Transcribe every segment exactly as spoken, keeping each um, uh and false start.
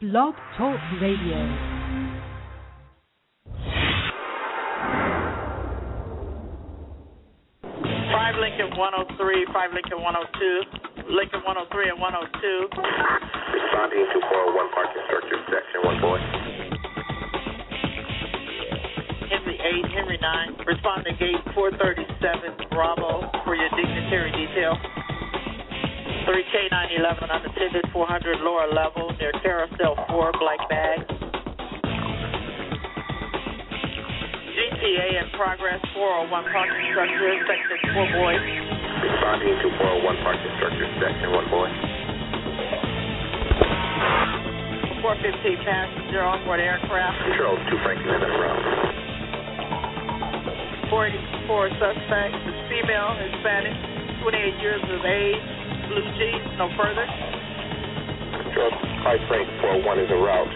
Blog Talk Radio. five Lincoln one oh three, five Lincoln one oh two, Lincoln one oh three and one oh two. Responding to four oh one parking structure, section one boy. Henry eight, Henry nine, respond to gate four thirty-seven, Bravo, for your dignitary detail. three K nine eleven, unattended, four hundred lower level, near Carousel four, black bag. G T A in progress, four oh one parking structure, section four boy. Responding to four oh one parking structure, section one boy. four fifteen passenger onboard aircraft. Control two Franklin in route. four eighty-four suspect, is female, Hispanic, twenty-eight years of age, blue jeans, no further. Control five Frank four oh one is en route.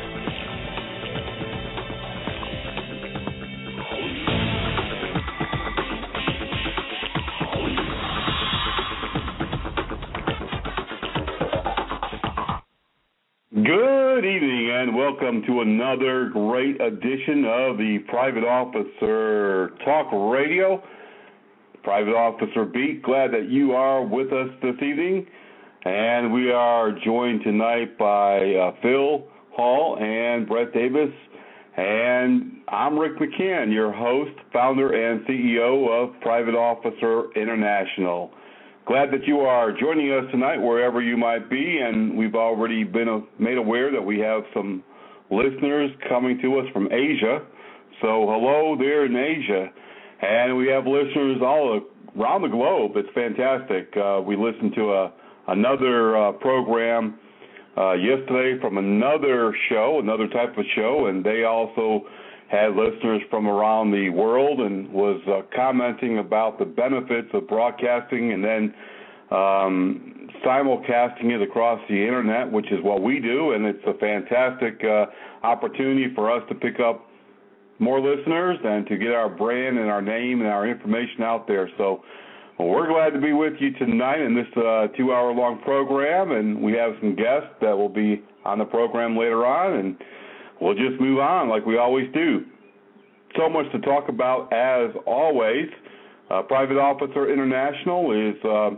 Good evening and welcome to another great edition of the Private Officer Talk Radio. Private Officer Beat, glad that you are with us this evening. And we are joined tonight by uh, Phil Hall and Brett Davis. And I'm Rick McCann, your host, founder, and C E O of Private Officer International. Glad that you are joining us tonight wherever you might be, and we've already been made aware that we have some listeners coming to us from Asia. So hello there in Asia, and we have listeners all around the globe. It's fantastic. Uh, we listened to a, another uh, program uh, yesterday from another show, another type of show, and they also had listeners from around the world and was uh, commenting about the benefits of broadcasting and then um, simulcasting it across the internet, which is what we do, and it's a fantastic uh, opportunity for us to pick up more listeners and to get our brand and our name and our information out there. So well, we're glad to be with you tonight in this uh, two-hour-long program, and we have some guests that will be on the program later on, and we'll just move on like we always do. So much to talk about as always. Uh, Private Officer International is uh,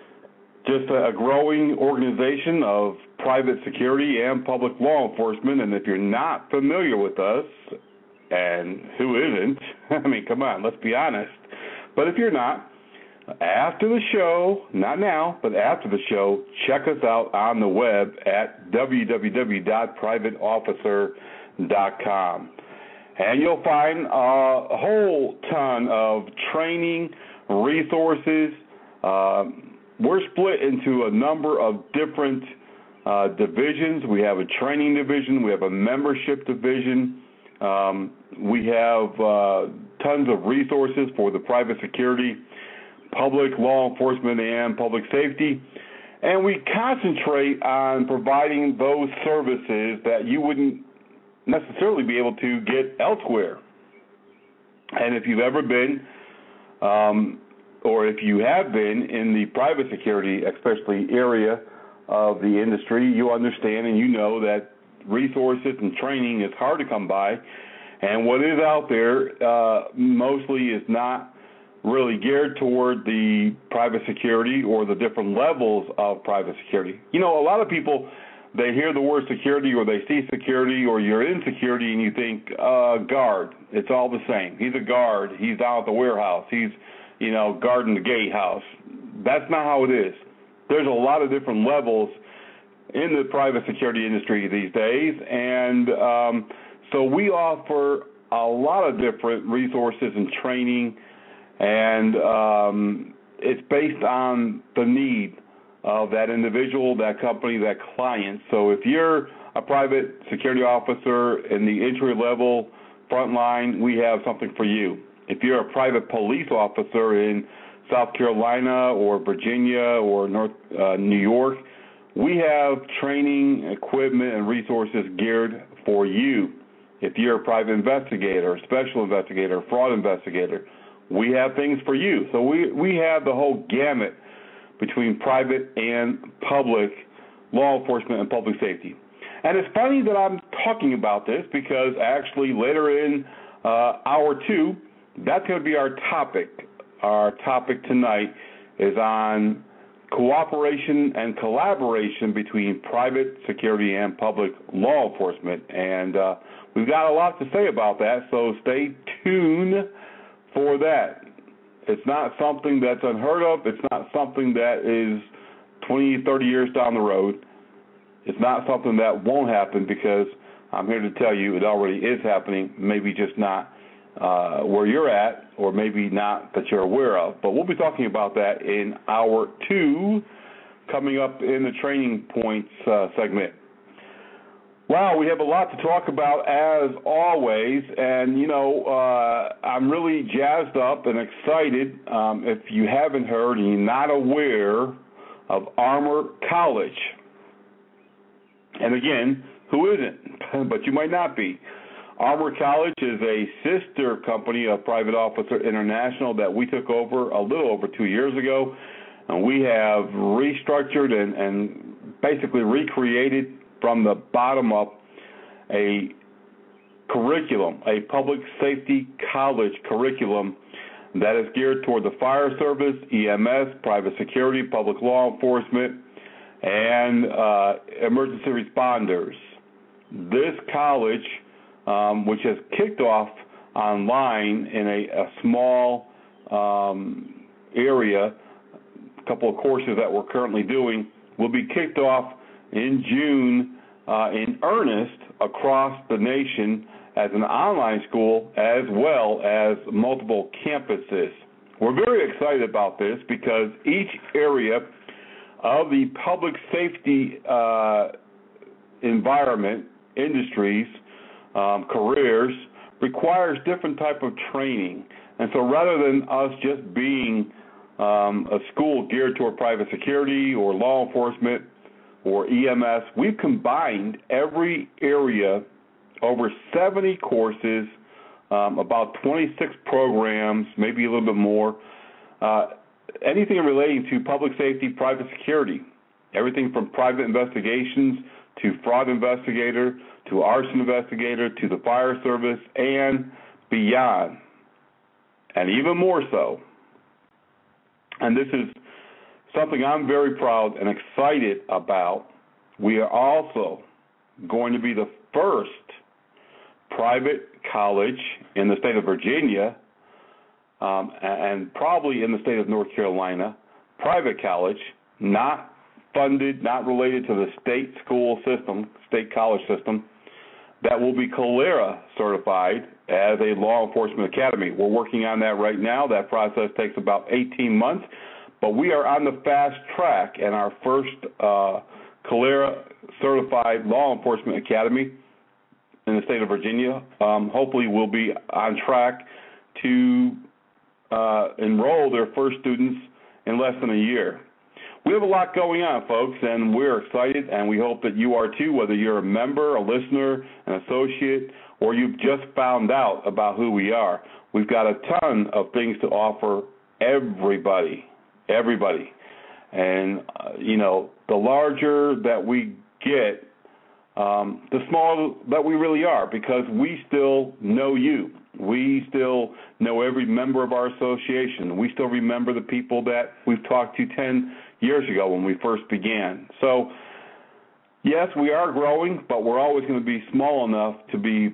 just a growing organization of private security and public law enforcement. And if you're not familiar with us, and who isn't, I mean, come on, let's be honest. But if you're not, after the show, not now, but after the show, check us out on the web at w w w dot private officer dot com. And you'll find a whole ton of training, resources. Uh, we're split into a number of different uh, divisions. We have a training division. We have a membership division. Um, we have uh, tons of resources for the private security, public law enforcement, and public safety. And we concentrate on providing those services that you wouldn't necessarily be able to get elsewhere. And if you've ever been, um, or if you have been in the private security, especially area of the industry, you understand and you know that resources and training is hard to come by. And what is out there uh, mostly is not really geared toward the private security or the different levels of private security. You know, a lot of people, they hear the word security or they see security or you're in security and you think, uh, guard. It's all the same. He's a guard. He's down at the warehouse. He's, you know, guarding the gatehouse. That's not how it is. There's a lot of different levels in the private security industry these days, and um, so we offer a lot of different resources and training, and um, it's based on the need of that individual, that company, that client. So if you're a private security officer in the entry-level front line, we have something for you. If you're a private police officer in South Carolina or Virginia or North uh, New York, we have training, equipment, and resources geared for you. If you're a private investigator, a special investigator, fraud investigator, we have things for you. So we, we have the whole gamut between private and public law enforcement and public safety. And it's funny that I'm talking about this because actually later in uh, hour two, that's going to be our topic. Our topic tonight is on cooperation and collaboration between private security and public law enforcement. And uh, we've got a lot to say about that, so stay tuned for that. It's not something that's unheard of. It's not something that is twenty, thirty years down the road. It's not something that won't happen because I'm here to tell you it already is happening, maybe just not uh, where you're at or maybe not that you're aware of. But we'll be talking about that in hour two coming up in the Training Points uh, segment. Wow, we have a lot to talk about as always, and, you know, uh, I'm really jazzed up and excited. Um, if you haven't heard and you're not aware of Armor College, and again, who isn't? But you might not be. Armor College is a sister company of Private Officer International that we took over a little over two years ago, and we have restructured and, and basically recreated from the bottom up a curriculum, a public safety college curriculum that is geared toward the fire service, E M S, private security, public law enforcement, and uh, emergency responders. This college, um, which has kicked off online in a, a small um, area, a couple of courses that we're currently doing, will be kicked off in June uh, in earnest across the nation as an online school as well as multiple campuses. We're very excited about this because each area of the public safety uh, environment, industries, um, careers, requires different type of training. And so rather than us just being um, a school geared toward private security or law enforcement or E M S, we've combined every area, over seventy courses, um, about twenty-six programs, maybe a little bit more, uh, anything relating to public safety, private security, everything from private investigations to fraud investigator to arson investigator to the fire service and beyond, and even more so. And this is something I'm very proud and excited about. We are also going to be the first private college in the state of Virginia um, and probably in the state of North Carolina, private college, not funded, not related to the state school system, state college system, that will be Calera certified as a law enforcement academy. We're working on that right now. That process takes about eighteen months, but we are on the fast track, and our first uh, Calera certified law enforcement academy in the state of Virginia um, hopefully will be on track to uh, enroll their first students in less than a year. We have a lot going on, folks, and we're excited, and we hope that you are too, whether you're a member, a listener, an associate, or you've just found out about who we are. We've got a ton of things to offer everybody, everybody. And, uh, you know, the larger that we get, um, the smaller that we really are, because we still know you. We still know every member of our association. We still remember the people that we've talked to ten years ago when we first began. So, yes, we are growing, but we're always going to be small enough to be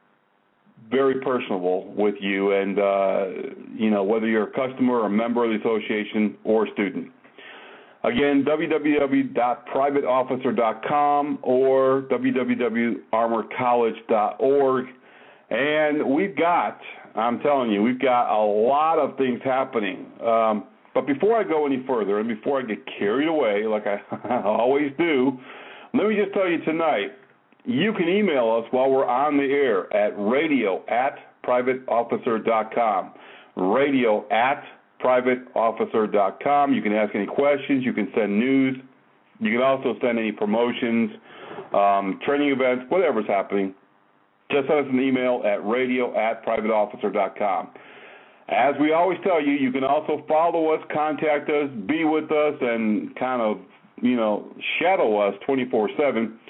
very personable with you and, uh, you know, whether you're a customer or a member of the association or a student. Again, w w w dot private officer dot com or w w w dot armor college dot org. And we've got, I'm telling you, we've got a lot of things happening. Um, but before I go any further and before I get carried away, like I always do, let me just tell you tonight, you can email us while we're on the air at radio at private officer dot com. Radio at private officer dot com. You can ask any questions. You can send news. You can also send any promotions, um, training events, whatever's happening. Just send us an email at radio at private officer dot com. As we always tell you, you can also follow us, contact us, be with us, and kind of, you know, shadow us twenty-four seven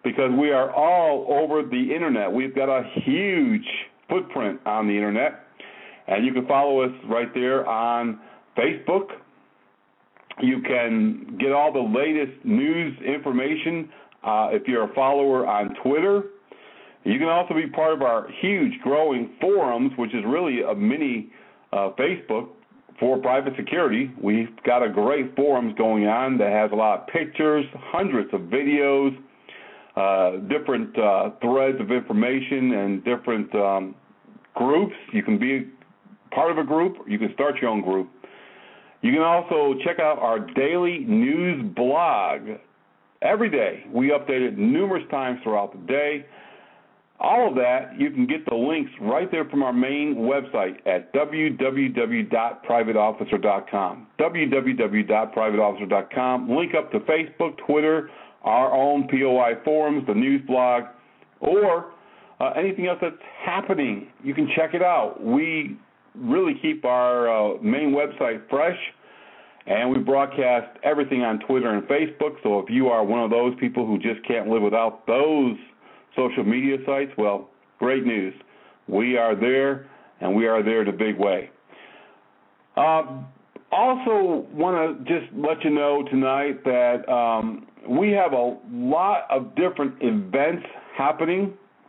because we are all over the internet. We've got a huge footprint on the internet, and you can follow us right there on Facebook. You can get all the latest news information uh, if you're a follower on Twitter. You can also be part of our huge growing forums, which is really a mini uh, Facebook for private security. We've got a great forums going on that has a lot of pictures, hundreds of videos, uh, different uh, threads of information, and different um, groups. You can be part of a group, or you can start your own group. You can also check out our daily news blog. Every day, we update it numerous times throughout the day. All of that, you can get the links right there from our main website at w w w dot private officer dot com. w w w dot private officer dot com. Link up to Facebook, Twitter, our own P O I forums, the news blog, or uh, anything else that's happening. You can check it out. We really keep our uh, main website fresh, and we broadcast everything on Twitter and Facebook. So if you are one of those people who just can't live without those social media sites, well, great news. We are there, and we are there in a big way. Uh, also want to just let you know tonight that um, we have a lot of different events happening,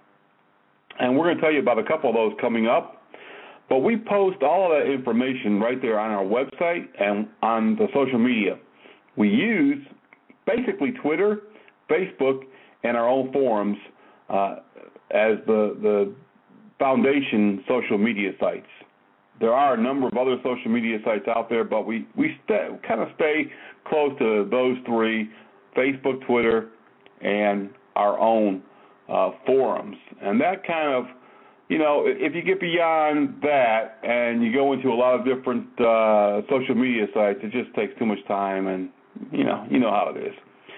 and we're going to tell you about a couple of those coming up. But we post all of that information right there on our website and on the social media. We use basically Twitter, Facebook, and our own forums Uh, as the, the foundation social media sites. There are a number of other social media sites out there, but we, we stay, kind of stay close to those three, Facebook, Twitter, and our own uh, forums. And that kind of, you know, if you get beyond that and you go into a lot of different uh, social media sites, it just takes too much time, and, you know, you know how it is.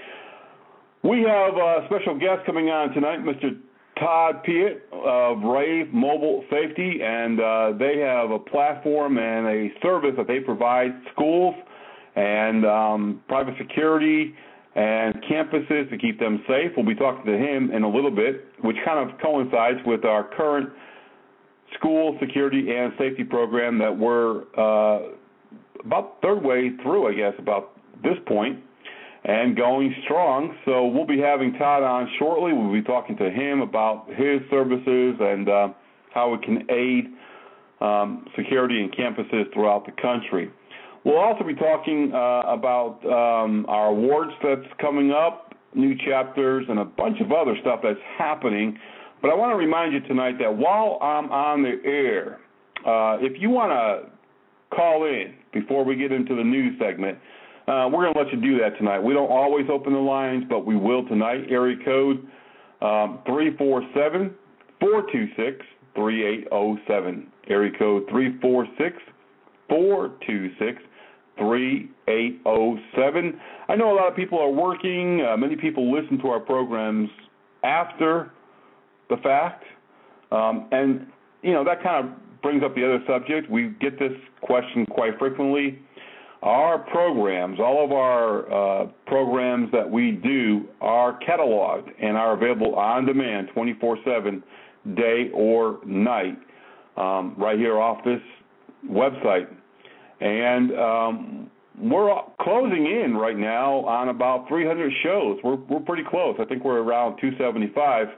We have a special guest coming on tonight, Mister Todd Piet of Rave Mobile Safety, and uh, they have a platform and a service that they provide schools and um, private security and campuses to keep them safe. We'll be talking to him in a little bit, which kind of coincides with our current school security and safety program that we're uh, about third way through, I guess, about this point, and going strong. So we'll be having Todd on shortly. We'll be talking to him about his services and uh, how it can aid um, security in campuses throughout the country. We'll also be talking uh, about um, our awards that's coming up, new chapters, and a bunch of other stuff that's happening. But I want to remind you tonight that while I'm on the air, uh, if you want to call in before we get into the news segment, Uh, we're going to let you do that tonight. We don't always open the lines, but we will tonight. Area code um, three four seven, four two six, three eight zero seven. Area code three four six, four two six, three eight zero seven. I know a lot of people are working. Uh, many people listen to our programs after the fact. Um, and, you know, that kind of brings up the other subject. We get this question quite frequently. Our programs, all of our uh, programs that we do are cataloged and are available on demand twenty-four seven, day or night, um, right here off this website. And um, we're closing in right now on about three hundred shows. We're, we're pretty close. I think we're around two seventy-five.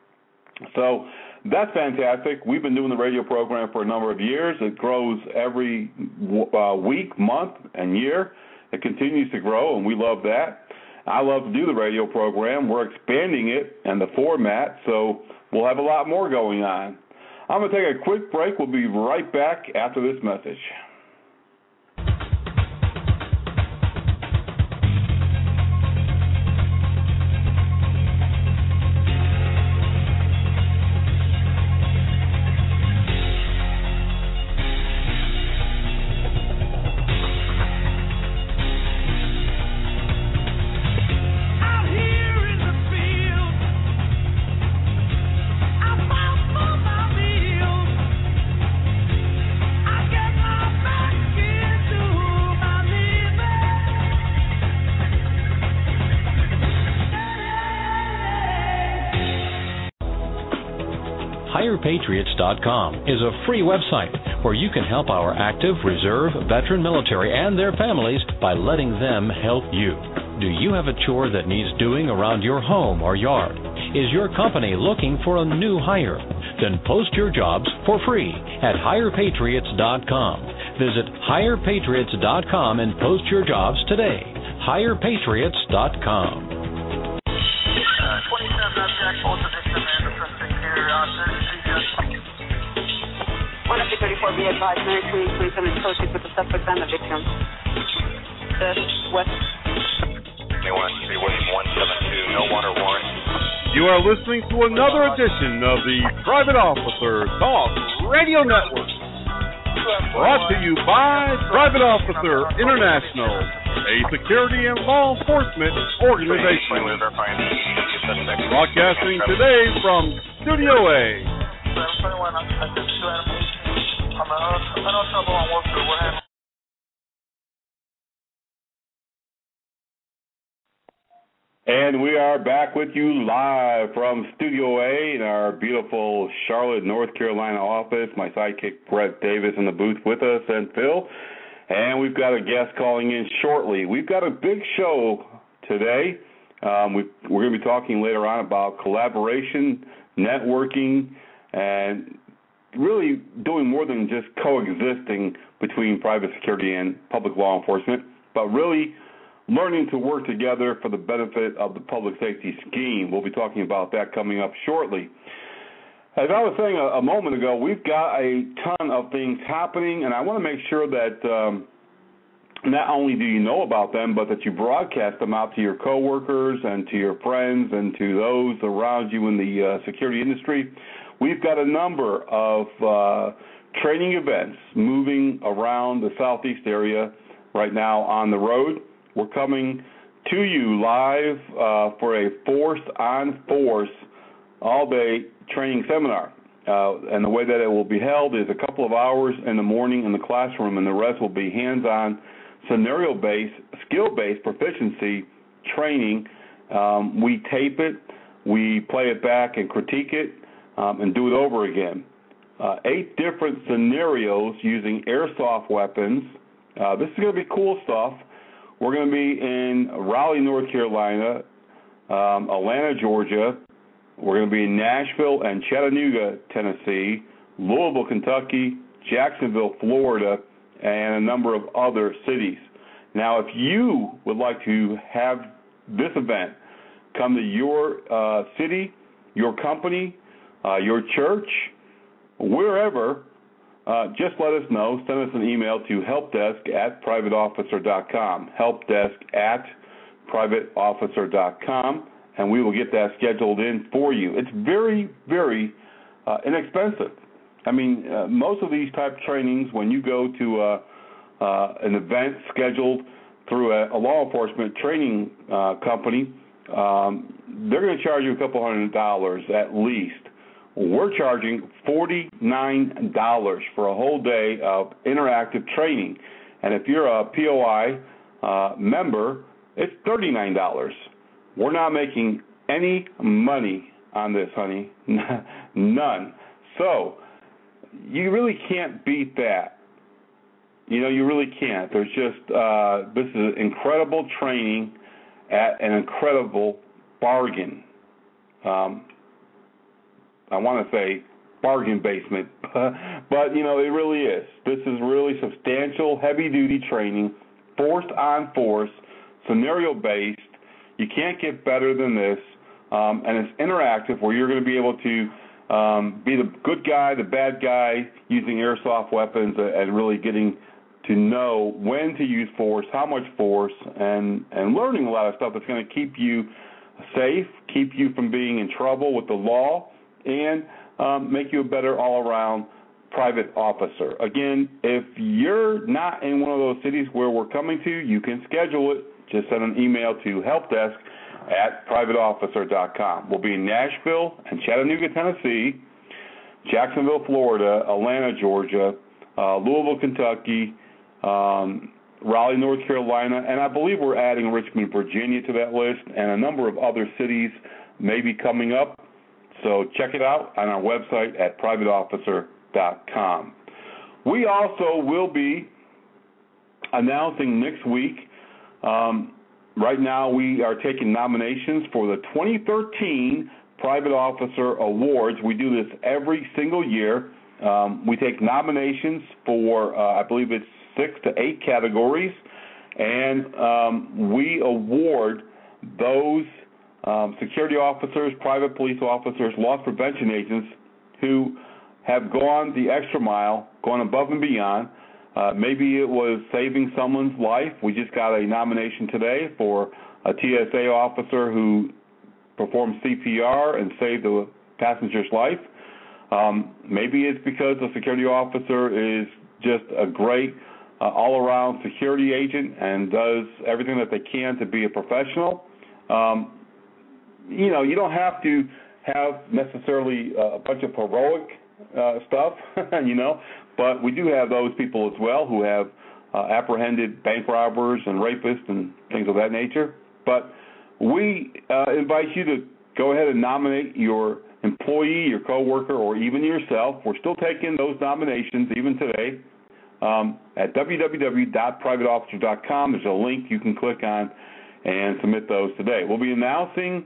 So that's fantastic. We've been doing the radio program for a number of years. It grows every uh, week, month, and year. It continues to grow, and we love that. I love to do the radio program. We're expanding it and the format, so we'll have a lot more going on. I'm going to take a quick break. We'll be right back after this message. I get my hire patriots dot com is a free website where you can help our active, reserve, veteran military and their families by letting them help you. Do you have a chore that needs doing around your home or yard? Is your company looking for a new hire? Then post your jobs for free at hire patriots dot com. Visit hire patriots dot com and post your jobs today. hire patriots dot com. one F thirty-four, be advised, Mary Queen, twenty-seven associates with the suspect and the victim. This, West. one seven two, no water warrant. You are listening to another edition of the Private Officer Talk Radio Network. Brought to you by Private Officer International, a security and law enforcement organization. Broadcasting today from Studio A. And we are back with you live from Studio A in our beautiful Charlotte, North Carolina office. My sidekick, Brett Davis, in the booth with us, and Phil. And we've got a guest calling in shortly. We've got a big show today. Um, we, we're going to be talking later on about collaboration, networking, and really doing more than just coexisting between private security and public law enforcement, but really learning to work together for the benefit of the public safety scheme. We'll be talking about that coming up shortly. As I was saying a, a moment ago, we've got a ton of things happening, and I want to make sure that um, not only do you know about them, but that you broadcast them out to your coworkers and to your friends and to those around you in the uh, security industry. We've got a number of uh, training events moving around the southeast area right now on the road. We're coming to you live uh, for a Force on Force all-day training seminar. Uh, and the way that it will be held is a couple of hours in the morning in the classroom, and the rest will be hands-on, scenario-based, skill-based proficiency training. Um, we tape it, we play it back and critique it, um, and do it over again. Uh, eight different scenarios using airsoft weapons. Uh, this is going to be cool stuff. We're going to be in Raleigh, North Carolina, um, Atlanta, Georgia. We're going to be in Nashville and Chattanooga, Tennessee, Louisville, Kentucky, Jacksonville, Florida, and a number of other cities. Now, if you would like to have this event come to your uh, city, your company, uh, your church, wherever, Uh, just let us know. Send us an email to helpdesk at private officer dot com, helpdesk at private officer dot com, and we will get that scheduled in for you. It's very, very uh, inexpensive. I mean, uh, most of these type of trainings, when you go to uh, uh, an event scheduled through a, a law enforcement training uh, company, um, they're going to charge you a couple hundred dollars at least. We're charging forty-nine dollars for a whole day of interactive training. And if you're a P O I uh, member, it's thirty-nine dollars. We're not making any money on this, honey. None. So you really can't beat that. You know, you really can't. There's just, uh, this is incredible training at an incredible bargain. Um, I want to say bargain basement, but, you know, it really is. This is really substantial, heavy-duty training, forced on force, scenario-based. You can't get better than this, um, and it's interactive where you're going to be able to um, be the good guy, the bad guy, using airsoft weapons and really getting to know when to use force, how much force, and, and learning a lot of stuff that's going to keep you safe, keep you from being in trouble with the law, and um, make you a better all-around private officer. Again, if you're not in one of those cities where we're coming to, you can schedule it. Just send an email to helpdesk at private officer dot com. We'll be in Nashville and Chattanooga, Tennessee, Jacksonville, Florida, Atlanta, Georgia, uh, Louisville, Kentucky, um, Raleigh, North Carolina, and I believe we're adding Richmond, Virginia to that list, and a number of other cities may be coming up. So check it out on our website at private officer dot com. We also will be announcing next week, um, right now we are taking nominations for the twenty thirteen Private Officer Awards. We do this every single year. Um, we take nominations for, uh, I believe it's six to eight categories, and um, we award those um, security officers, private police officers, loss prevention agents who have gone the extra mile, gone above and beyond. Uh, maybe it was saving someone's life. We just got a nomination today for a T S A officer who performed C P R and saved a passenger's life. Um, maybe it's because the security officer is just a great uh, all-around security agent and does everything that they can to be a professional. Um, you know, you don't have to have necessarily a bunch of heroic uh, stuff, you know, but we do have those people as well who have uh, apprehended bank robbers and rapists and things of that nature. But we uh, invite you to go ahead and nominate your employee, your coworker, or even yourself. We're still taking those nominations even today um, at w w w dot private officer dot com. There's a link you can click on and submit those today. We'll be announcing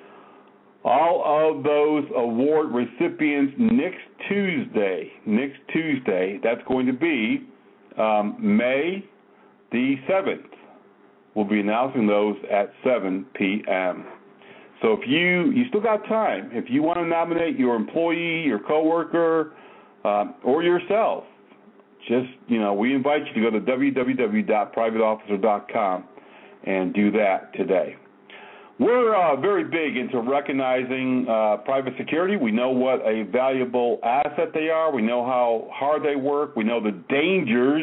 all of those award recipients next Tuesday. Next Tuesday, that's going to be um, May the seventh. We'll be announcing those at seven p.m. So if you you still got time, if you want to nominate your employee, your coworker, um, or yourself, just, you know, we invite you to go to w w w dot private officer dot com and do that today. We're uh, very big into recognizing uh, private security. We know what a valuable asset they are. We know how hard they work. We know the dangers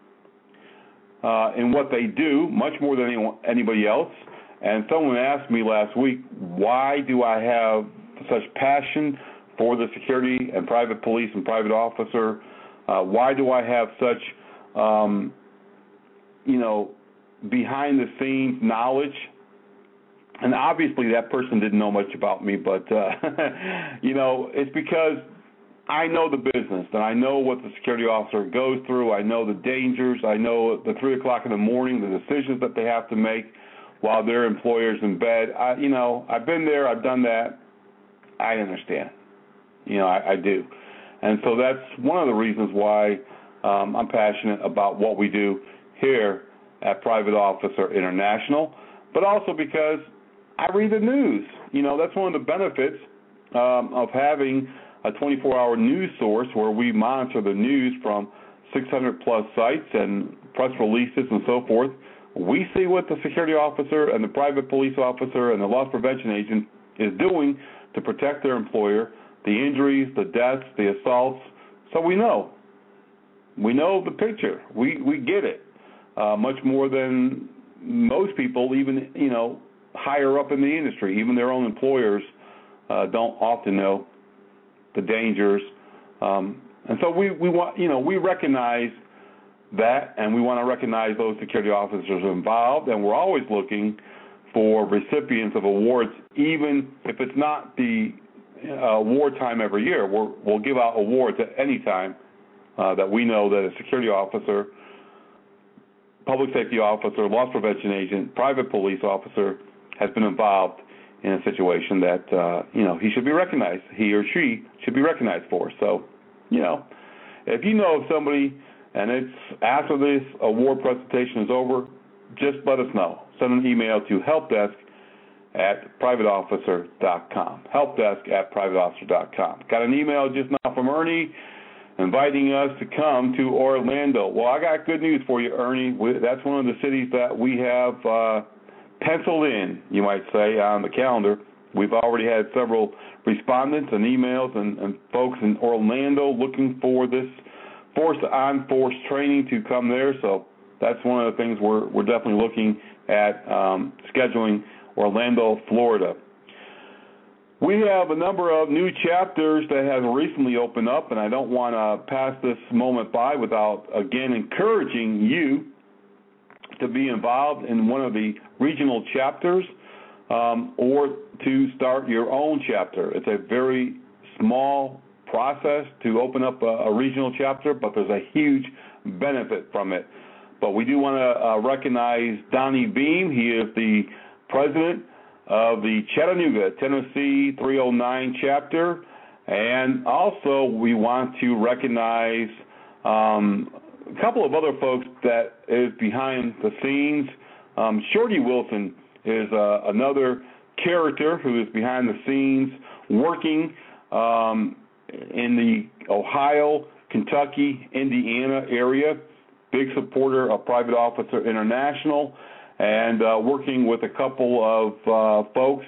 uh, in what they do, much more than anyone, anybody else. And someone asked me last week, why do I have such passion for the security and private police and private officer? Uh, why do I have such, um, you know, behind-the-scenes knowledge? And obviously that person didn't know much about me, but, uh, you know, it's because I know the business, and I know what the security officer goes through. I know the dangers. I know the three o'clock in the morning, the decisions that they have to make while their employer's in bed. I, you know, I've been there. I've done that. I understand. You know, I, I do. And so that's one of the reasons why um, I'm passionate about what we do here at Private Officer International, but also because I read the news. You know, that's one of the benefits um, of having a twenty-four hour news source where we monitor the news from six hundred plus sites and press releases and so forth. We see what the security officer and the private police officer and the loss prevention agent is doing to protect their employer, the injuries, the deaths, the assaults. So we know. We know the picture. We we get it uh, much more than most people, even, you know, higher up in the industry. Even their own employers uh, don't often know the dangers. Um, and so we, we want, you know, we recognize that, and we want to recognize those security officers involved, and we're always looking for recipients of awards, even if it's not the uh, award time every year. We're, we'll give out awards at any time uh, that we know that a security officer, public safety officer, loss prevention agent, private police officer has been involved in a situation that, uh, you know, he should be recognized, he or she should be recognized for. So, you know, if you know of somebody and it's after this award presentation is over, just let us know. Send an email to helpdesk at private officer dot com. Helpdesk at private officer dot com. Got an email just now from Ernie inviting us to come to Orlando. Well, I got good news for you, Ernie. That's one of the cities that we have uh, penciled in, you might say, on the calendar. We've already had several respondents and emails and, and folks in Orlando looking for this force-on-force training to come there. So that's one of the things we're, we're definitely looking at um, scheduling Orlando, Florida. We have a number of new chapters that have recently opened up, and I don't want to pass this moment by without, again, encouraging you to be involved in one of the regional chapters. um, or to start your own chapter. It's a very small process to open up a, a regional chapter, but there's a huge benefit from it. But we do want to uh, recognize Donnie Beam. He is the president of the Chattanooga, Tennessee three oh nine chapter. And also we want to recognize um, a couple of other folks that is behind the scenes. Um, Shorty Wilson is uh, another character who is behind the scenes working um, in the Ohio, Kentucky, Indiana area. Big supporter of Private Officer International, and uh, working with a couple of uh, folks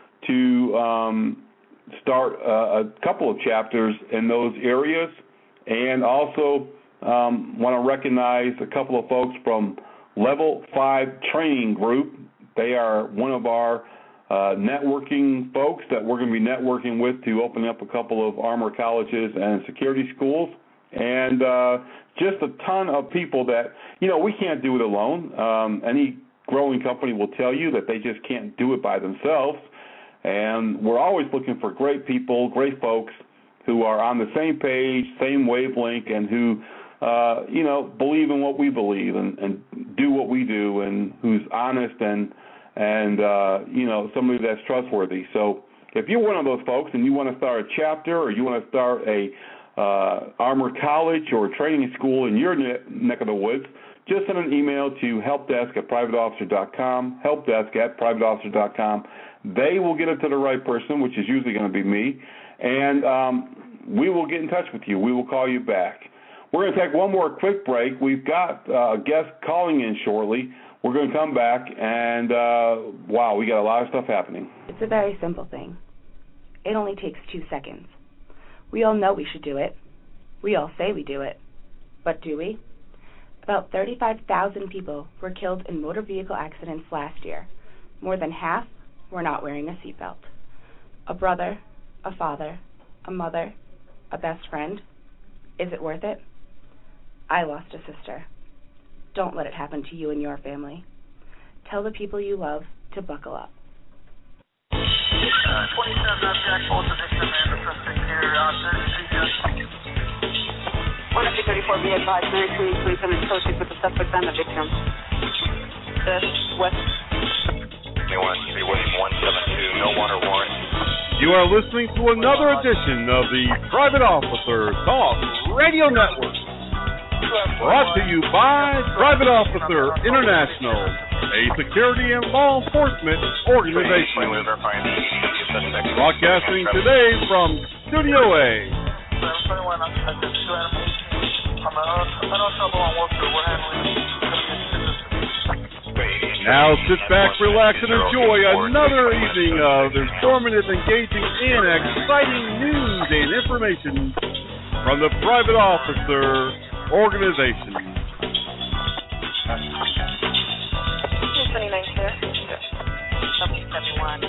to um, start uh, a couple of chapters in those areas. And also um, want to recognize a couple of folks from Level five Training Group. They are one of our uh, networking folks that we're going to be networking with to open up a couple of armor colleges and security schools. And uh, just a ton of people that, you know, we can't do it alone. Um, any growing company will tell you that they just can't do it by themselves. And we're always looking for great people, great folks who are on the same page, same wavelength, and who, uh, you know, believe in what we believe and, and do what we do, and who's honest and, and uh, you know, somebody that's trustworthy. So if you're one of those folks and you want to start a chapter, or you want to start a Uh, armor college or training school in your ne- neck of the woods, just send an email to helpdesk at privateofficer dot com, helpdesk at privateofficer dot com. They will get it to the right person, which is usually going to be me, and um, we will get in touch with you. We will call you back. We're going to take one more quick break. We've got uh, a guest calling in shortly. We're going to come back, and uh, wow, we got a lot of stuff happening. It's a very simple thing. It only takes two seconds. We all know we should do it. We all say we do it. But do we? About thirty-five thousand people were killed in motor vehicle accidents last year. More than half were not wearing a seatbelt. A brother, a father, a mother, a best friend. Is it worth it? I lost a sister. Don't let it happen to you and your family. Tell the people you love to buckle up. Uh, twenty-seven uh, Jack, both of victim and the suspect here, uh, one F thirty-four, be advised, nine twenty, twenty-seven associates with the suspect and the victim. This, west. twenty-one, three-way, one seven two, no water warrant. You are listening to another edition of the Private Officer Talk Radio Network, brought to you by Private Officer International, a security and law enforcement organization. Broadcasting today from Studio A. Now sit back, relax, and enjoy another evening of informative, engaging, and exciting news and information from the Private Officer Organization. twenty-nine, sir. seventy-one,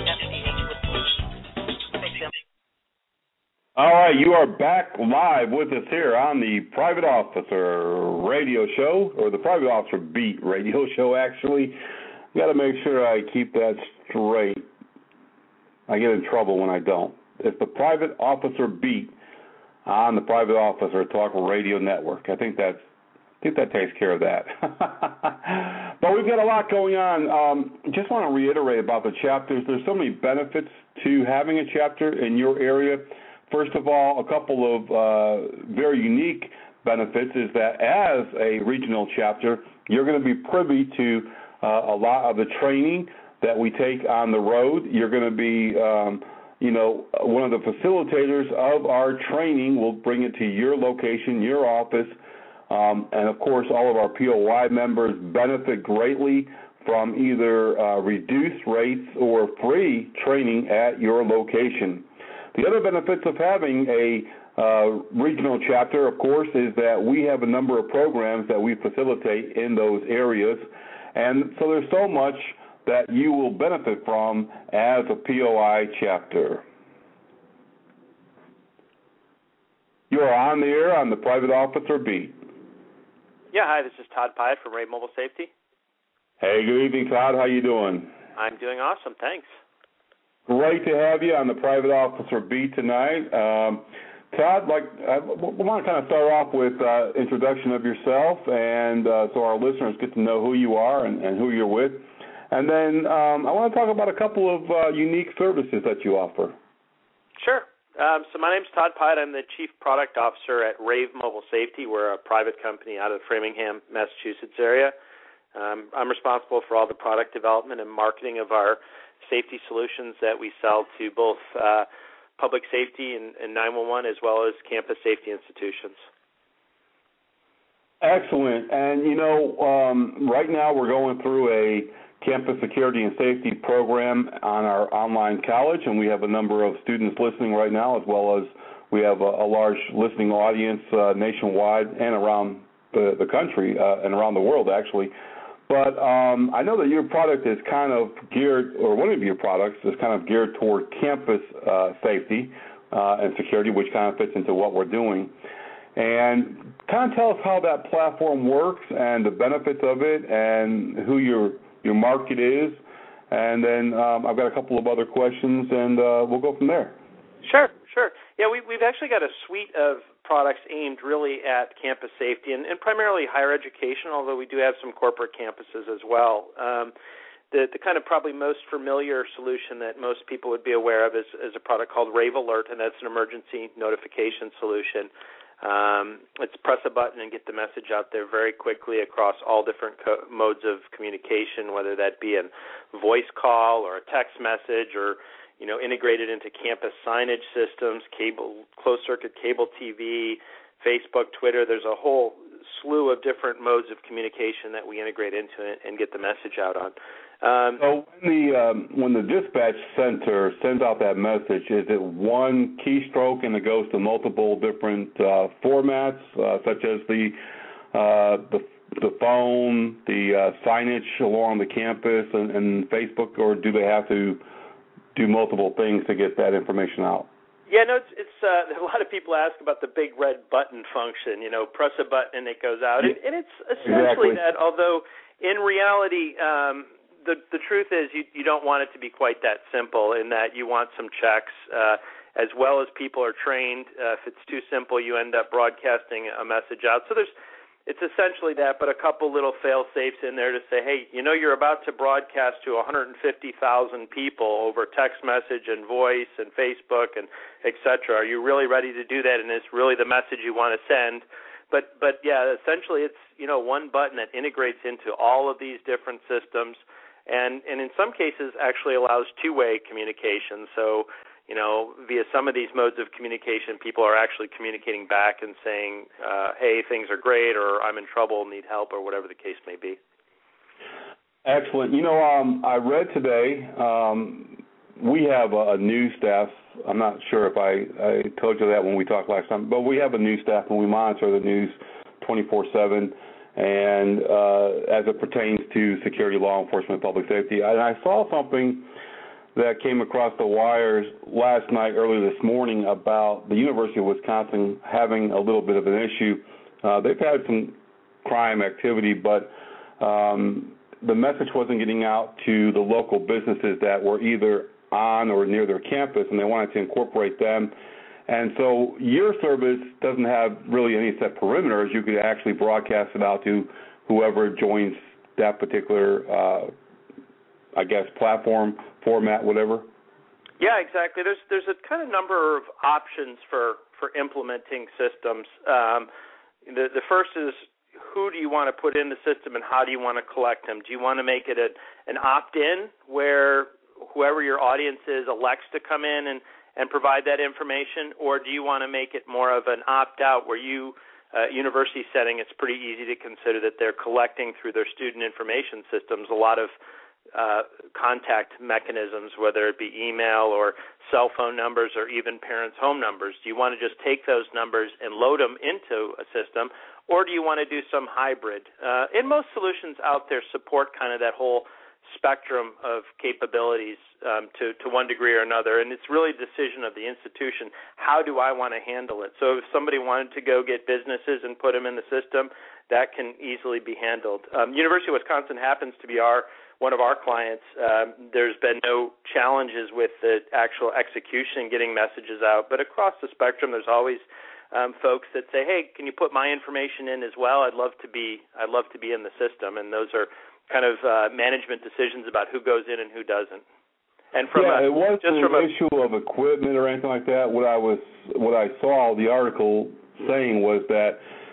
All right, you are back live with us here on the Private Officer Radio Show, or the Private Officer Beat Radio Show, actually. Got to make sure I keep that straight. I get in trouble when I don't. It's the Private Officer Beat on the Private Officer Talk Radio Network. I think that's I think that takes care of that. But we've got a lot going on. Um, just want to reiterate about the chapters. There's so many benefits to having a chapter in your area. First of all, a couple of uh, very unique benefits is that as a regional chapter, you're going to be privy to uh, a lot of the training that we take on the road. You're going to be, um, you know, one of the facilitators of our training. Will bring it to your location, your office. Um, and, of course, all of our P O I members benefit greatly from either uh, reduced rates or free training at your location. The other benefits of having a uh, regional chapter, of course, is that we have a number of programs that we facilitate in those areas. And so there's so much that you will benefit from as a P O I chapter. You are on the air on the Private Officer Beat. Yeah, hi, this is Todd Pyatt from Ray Mobile Safety. Hey, good evening, Todd. How you doing? I'm doing awesome, thanks. great to have you on the Private Officer Beat tonight. Um, Todd, like, I, we want to kind of start off with uh, introduction of yourself, and uh, so our listeners get to know who you are and, and who you're with. And then um, I want to talk about a couple of uh, unique services that you offer. Sure. Um, so my name's Todd Pyatt. I'm the Chief Product Officer at Rave Mobile Safety. We're a private company out of the Framingham, Massachusetts area. Um, I'm responsible for all the product development and marketing of our safety solutions that we sell to both uh, public safety and, and nine one one, as well as campus safety institutions. Excellent. And, you know, um, right now we're going through a campus security and safety program on our online college, and we have a number of students listening right now, as well as we have a, a large listening audience uh, nationwide and around the, the country uh, and around the world, actually. But um, I know that your product is kind of geared, or one of your products is kind of geared toward campus uh, safety uh, and security, which kind of fits into what we're doing. And kind of tell us how that platform works and the benefits of it and who your your market is. And then um, I've got a couple of other questions, and uh, we'll go from there. Sure, sure. Yeah, we, we've actually got a suite of products aimed really at campus safety and, and primarily higher education, although we do have some corporate campuses as well. Um, the, the kind of probably most familiar solution that most people would be aware of is, is a product called Rave Alert, and that's an emergency notification solution. Um, it's press a button and get the message out there very quickly across all different co- modes of communication, whether that be a voice call or a text message or you know, integrated into campus signage systems, cable, closed-circuit cable T V, Facebook, Twitter. There's a whole slew of different modes of communication that we integrate into it and get the message out on. Um, so when the um, when the dispatch center sends out that message, is it one keystroke and it goes to multiple different uh, formats, uh, such as the uh, the the phone, the uh, signage along the campus, and, and Facebook, or do they have to do multiple things to get that information out? Yeah, no, it's, it's uh, a lot of people ask about the big red button function, you know, press a button and it goes out. And, and it's essentially exactly that, although in reality, um, the, the truth is you, you don't want it to be quite that simple in that you want some checks uh, as well as people are trained. Uh, if it's too simple, you end up broadcasting a message out. So there's It's essentially that, but a couple little fail-safes in there to say, hey, you know you're about to broadcast to one hundred fifty thousand people over text message and voice and Facebook and et cetera. Are you really ready to do that, and it's really the message you want to send? But, but yeah, essentially it's, you know, one button that integrates into all of these different systems and, and in some cases actually allows two-way communication. So, you know, via some of these modes of communication, people are actually communicating back and saying, uh, hey, things are great, or I'm in trouble, need help, or whatever the case may be. Excellent. You know, um, I read today, um, we have a, a news staff. I'm not sure if I, I told you that when we talked last time, but we have a news staff and we monitor the news twenty-four seven, and uh, as it pertains to security, law enforcement, public safety. And I saw something that came across the wires last night, early this morning, about the University of Wisconsin having a little bit of an issue. Uh, they've had some crime activity, but um, the message wasn't getting out to the local businesses that were either on or near their campus, and they wanted to incorporate them. And so your service doesn't have really any set perimeters. You could actually broadcast it out to whoever joins that particular uh I guess, platform, format, whatever? Yeah, exactly. There's there's a kind of number of options for, for implementing systems. Um, the, the first is who do you want to put in the system and how do you want to collect them? Do you want to make it a, an opt-in where whoever your audience is elects to come in and, and provide that information, or do you want to make it more of an opt-out where you, uh, university setting, it's pretty easy to consider that they're collecting through their student information systems a lot of Uh, contact mechanisms, whether it be email or cell phone numbers or even parents' home numbers. Do you want to just take those numbers and load them into a system, or do you want to do some hybrid? Uh, and most solutions out there support kind of that whole spectrum of capabilities um, to, to one degree or another, and it's really a decision of the institution. How do I want to handle it? So if somebody wanted to go get businesses and put them in the system, that can easily be handled. Um, University of Wisconsin happens to be our one of our clients, um, there's been no challenges with the actual execution, getting messages out. But across the spectrum, there's always um, folks that say, "Hey, can you put my information in as well? I'd love to be, I'd love to be in the system." And those are kind of uh, management decisions about who goes in and who doesn't. And from yeah, a, it wasn't just an from a, issue of equipment or anything like that. What I was, what I saw the article saying was that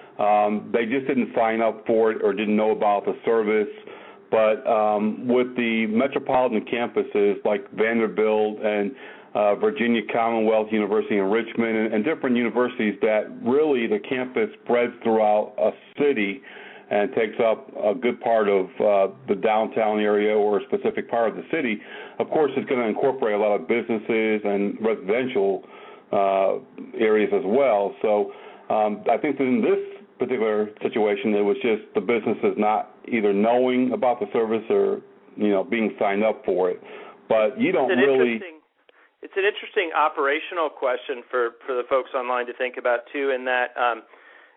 um, they just didn't sign up for it or didn't know about the service. But um, with the metropolitan campuses like Vanderbilt and uh, Virginia Commonwealth University in Richmond and, and different universities, that really the campus spreads throughout a city and takes up a good part of uh, the downtown area or a specific part of the city. Of course, it's going to incorporate a lot of businesses and residential uh, areas as well. So um, I think that in this particular situation, it was just the businesses not either knowing about the service or, you know, being signed up for it. But you don't it's really... It's an interesting operational question for, for the folks online to think about, too, in that um,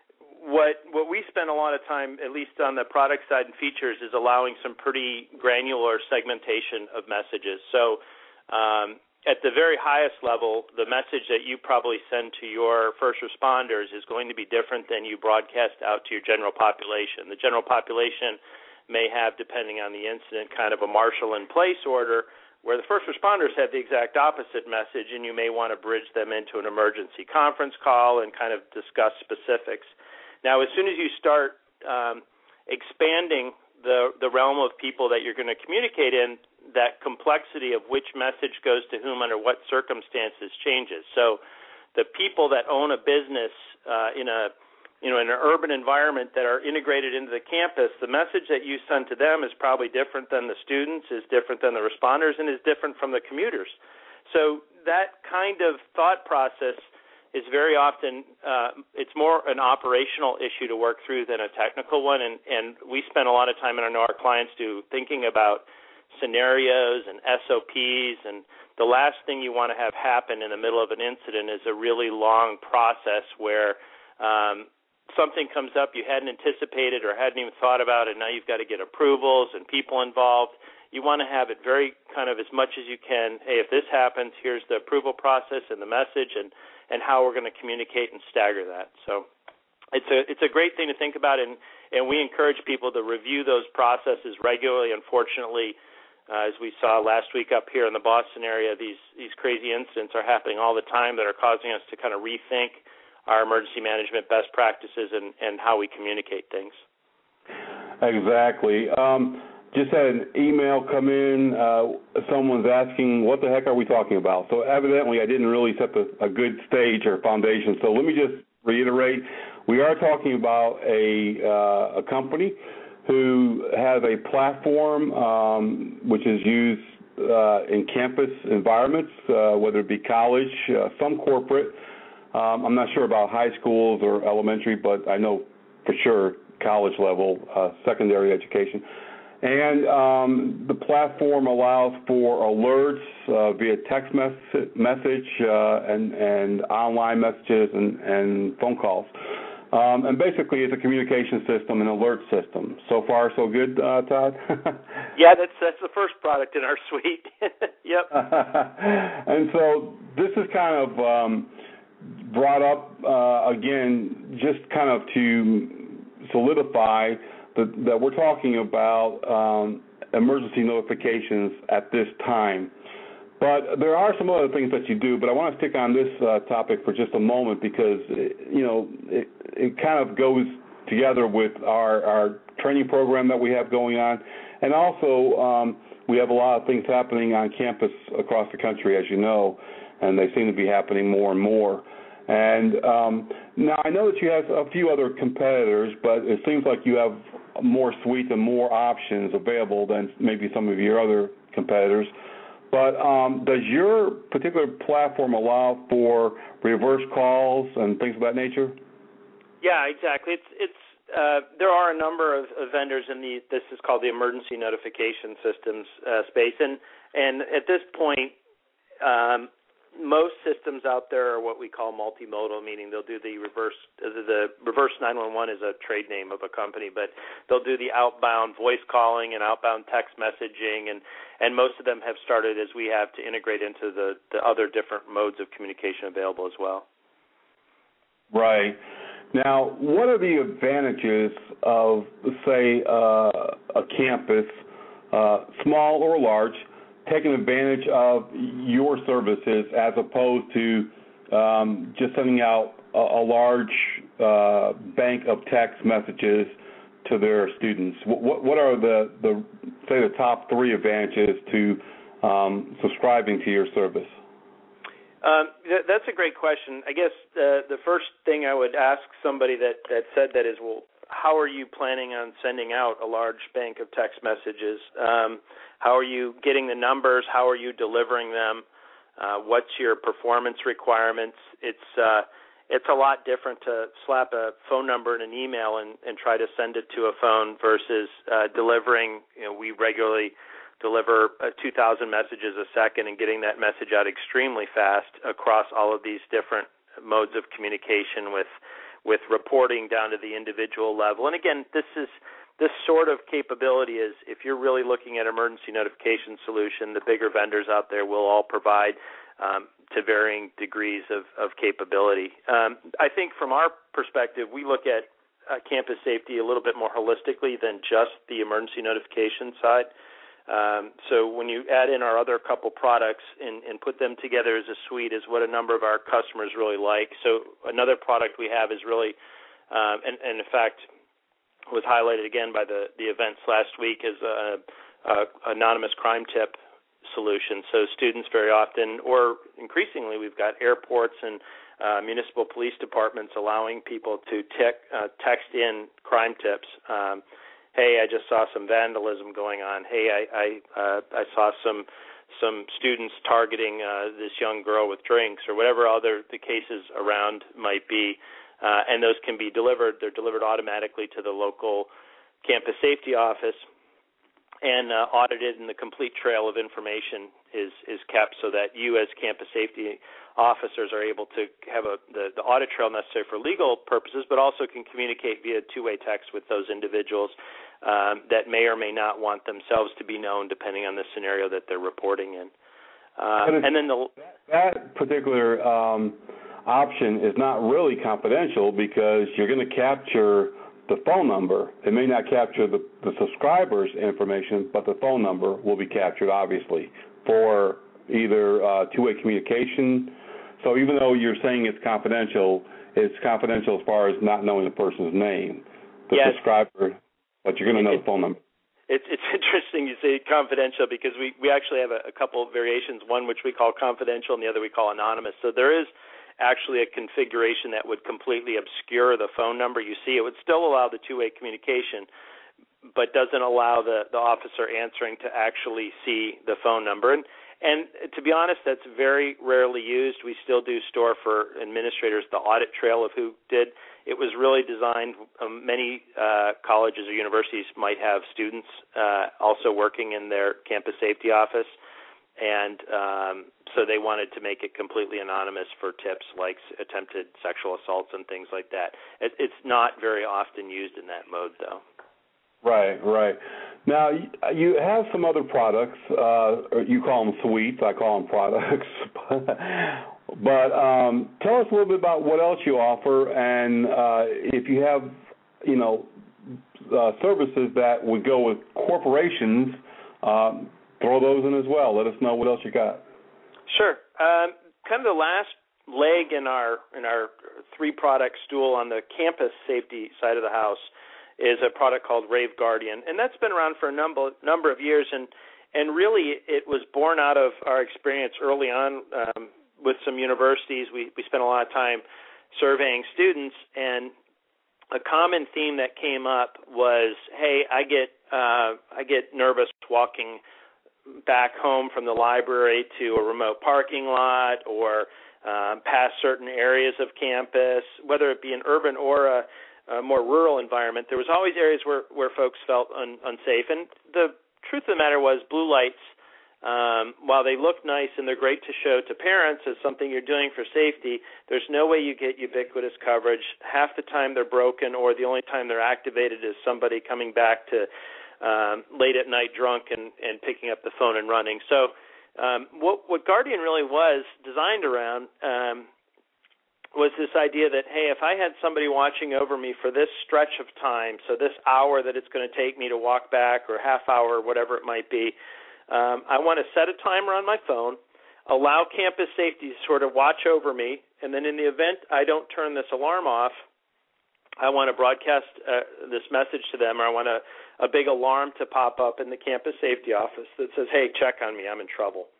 what what we spend a lot of time, at least on the product side and features, is allowing some pretty granular segmentation of messages. So um, at the very highest level, the message that you probably send to your first responders is going to be different than you broadcast out to your general population. The general population may have, depending on the incident, kind of a marshal-in-place order, where the first responders have the exact opposite message, and you may want to bridge them into an emergency conference call and kind of discuss specifics. Now, as soon as you start um, expanding the the realm of people that you're going to communicate in, that complexity of which message goes to whom under what circumstances changes. So the people that own a business uh, in a you know in an urban environment that are integrated into the campus, the message that you send to them is probably different than the students, is different than the responders, and is different from the commuters. So that kind of thought process is very often, uh, it's more an operational issue to work through than a technical one, and, and we spend a lot of time, and I know our clients do, thinking about scenarios and S O Ps, and the last thing you want to have happen in the middle of an incident is a really long process where um, something comes up you hadn't anticipated or hadn't even thought about, and now you've got to get approvals and people involved. You want to have it very kind of as much as you can, hey, if this happens, here's the approval process and the message and, and how we're going to communicate and stagger that. So it's a it's a great thing to think about, and, and we encourage people to review those processes regularly. Unfortunately, uh, as we saw last week up here in the Boston area, these, these crazy incidents are happening all the time that are causing us to kind of rethink our emergency management best practices and, and how we communicate things. Exactly. Um, just had an email come in. Uh, someone's asking, what the heck are we talking about? So evidently I didn't really set the, a good stage or foundation. So let me just reiterate. We are talking about a, uh, a company who has a platform um, which is used uh, in campus environments, uh, whether it be college, uh, some corporate. Um, I'm not sure about high schools or elementary, but I know for sure college level, uh, secondary education. And um, the platform allows for alerts uh, via text mes- message uh, and, and online messages and, and phone calls. Um, and basically it's a communication system, an alert system. So far, so good, uh, Todd? Yeah, that's that's the first product in our suite. Yep. And so this is kind of um, brought up, uh, again, just kind of to solidify the, that we're talking about um, emergency notifications at this time. But there are some other things that you do, but I want to stick on this uh, topic for just a moment because, it, you know, it, it kind of goes together with our, our training program that we have going on. And also um, we have a lot of things happening on campus across the country, as you know, and they seem to be happening more and more. And um, now I know that you have a few other competitors, but it seems like you have more suites and more options available than maybe some of your other competitors. But um, does your particular platform allow for reverse calls and things of that nature? Yeah, exactly. It's it's uh, there are a number of, of vendors in the this is called the emergency notification systems uh, space, and and at this point, um, most systems out there are what we call multimodal, meaning they'll do the reverse. The reverse nine one one is a trade name of a company, but they'll do the outbound voice calling and outbound text messaging, and, and most of them have started, as we have, to integrate into the, the other different modes of communication available as well. Right. Now, what are the advantages of, say, uh, a campus, uh, small or large, taking advantage of your services as opposed to um, just sending out a, a large uh, bank of text messages to their students? What, what are the, the, say, the top three advantages to um, subscribing to your service? Um, th- that's a great question. I guess uh, the first thing I would ask somebody that, that said that is, well, how are you planning on sending out a large bank of text messages? Um, how are you getting the numbers? How are you delivering them? Uh, what's your performance requirements? It's uh, it's a lot different to slap a phone number in an email and, and try to send it to a phone versus uh, delivering. You know, we regularly deliver uh, two thousand messages a second and getting that message out extremely fast across all of these different modes of communication with with reporting down to the individual level. And again, this is this sort of capability is, if you're really looking at emergency notification solution, the bigger vendors out there will all provide um, to varying degrees of, of capability. Um, I think from our perspective, we look at uh, campus safety a little bit more holistically than just the emergency notification side. Um, so when you add in our other couple products and, and put them together as a suite is what a number of our customers really like. So another product we have is really, um, and, and in fact was highlighted again by the, the events last week, is a, a anonymous crime tip solution. So students very often, or increasingly, we've got airports and uh, municipal police departments allowing people to te- uh, text in crime tips. Um, Hey, I just saw some vandalism going on. Hey, I I, uh, I saw some some students targeting uh, this young girl with drinks, or whatever other the cases around might be. Uh, and those can be delivered. They're delivered automatically to the local campus safety office and uh, audited, and the complete trail of information is is kept so that you as campus safety officers are able to have a, the, the audit trail necessary for legal purposes, but also can communicate via two-way text with those individuals um, that may or may not want themselves to be known, depending on the scenario that they're reporting in. Uh, and then the that particular um, option is not really confidential because you're going to capture the phone number. It may not capture the, the subscriber's information, but the phone number will be captured, obviously, for either uh, two-way communication. So even though you're saying it's confidential, it's confidential as far as not knowing the person's name, the yes. subscriber, but you're going to know it, the phone number. It's it's interesting you say confidential because we, we actually have a, a couple of variations, one which we call confidential and the other we call anonymous. So there is actually a configuration that would completely obscure the phone number you see. It would still allow the two-way communication, but doesn't allow the, the officer answering to actually see the phone number. And And to be honest, that's very rarely used. We still do store for administrators the audit trail of who did. It was really designed, um, many uh, colleges or universities might have students uh, also working in their campus safety office, and um, so they wanted to make it completely anonymous for tips like attempted sexual assaults and things like that. It, it's not very often used in that mode, though. Right, right. Now, you have some other products. Uh, you call them suites. I call them products. But um, tell us a little bit about what else you offer, and uh, if you have, you know, uh, services that would go with corporations, um, throw those in as well. Let us know what else you got. Sure. Um, kind of the last leg in our in our three-product stool on the campus safety side of the house is a product called Rave Guardian, and that's been around for a number number of years, and and really it was born out of our experience early on um, with some universities. We we spent a lot of time surveying students, and a common theme that came up was, hey, I get uh, I get nervous walking back home from the library to a remote parking lot or uh, past certain areas of campus, whether it be an urban or a Uh, more rural environment. There was always areas where, where folks felt un, unsafe. And the truth of the matter was blue lights Um, while they look nice and they're great to show to parents as something you're doing for safety, there's no way you get ubiquitous coverage. Half the time they're broken, or the only time they're activated is somebody coming back to um, late at night drunk and, and picking up the phone and running. So um, what, what Guardian really was designed around um, was this idea that, hey, if I had somebody watching over me for this stretch of time, so this hour that it's going to take me to walk back, or half hour, or whatever it might be, Um, I want to set a timer on my phone, allow campus safety to sort of watch over me, and then in the event I don't turn this alarm off, I want to broadcast uh, this message to them, or I want a, a big alarm to pop up in the campus safety office that says, hey, check on me, I'm in trouble.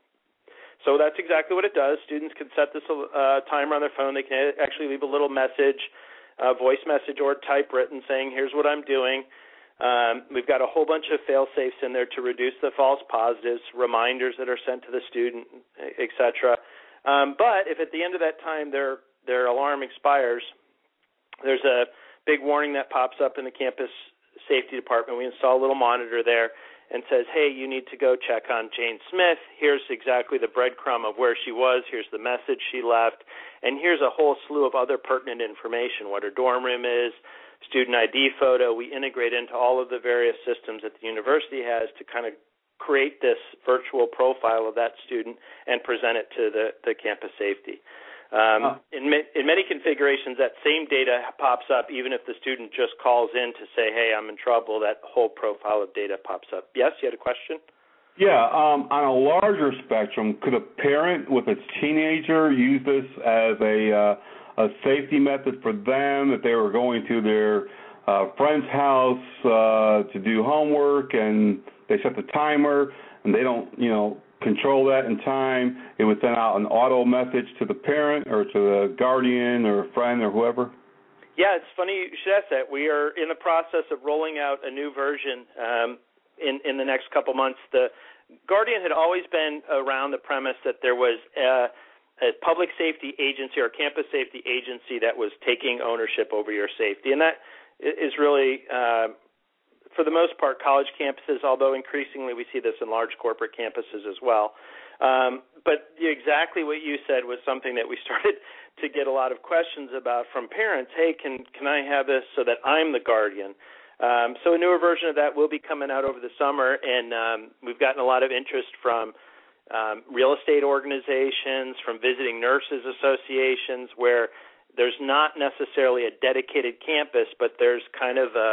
So that's exactly what it does. Students can set this uh, timer on their phone. They can actually leave a little message, a voice message or typewritten, saying, here's what I'm doing. Um, we've got a whole bunch of fail-safes in there to reduce the false positives, reminders that are sent to the student, et cetera. Um, but if at the end of that time their their alarm expires, there's a big warning that pops up in the campus safety department. We install a little monitor there and says, hey, you need to go check on Jane Smith. Here's exactly the breadcrumb of where she was. Here's the message she left. And here's a whole slew of other pertinent information, what her dorm room is, student I D photo. We integrate into all of the various systems that the university has to kind of create this virtual profile of that student and present it to the, the campus safety. Um, oh. in, in many configurations, that same data pops up even if the student just calls in to say, hey, I'm in trouble. That whole profile of data pops up. Yes, you had a question? Yeah, um, on a larger spectrum, could a parent with its teenager use this as a uh, a safety method for them if they were going to their uh, friend's house uh, to do homework and they set the timer and they don't, you know, control that in time? It would send out an auto message to the parent or to the guardian or friend or whoever? Yeah, it's funny you should ask that. We are in the process of rolling out a new version um, in, in the next couple months. The Guardian had always been around the premise that there was a a public safety agency or campus safety agency that was taking ownership over your safety. And that is really, uh, for the most part, college campuses, although increasingly we see this in large corporate campuses as well. Um, but exactly what you said was something that we started to get a lot of questions about from parents. Hey, can, can I have this so that I'm the guardian? Um, so a newer version of that will be coming out over the summer, and um, we've gotten a lot of interest from Um, real estate organizations, from visiting nurses associations, where there's not necessarily a dedicated campus, but there's kind of a,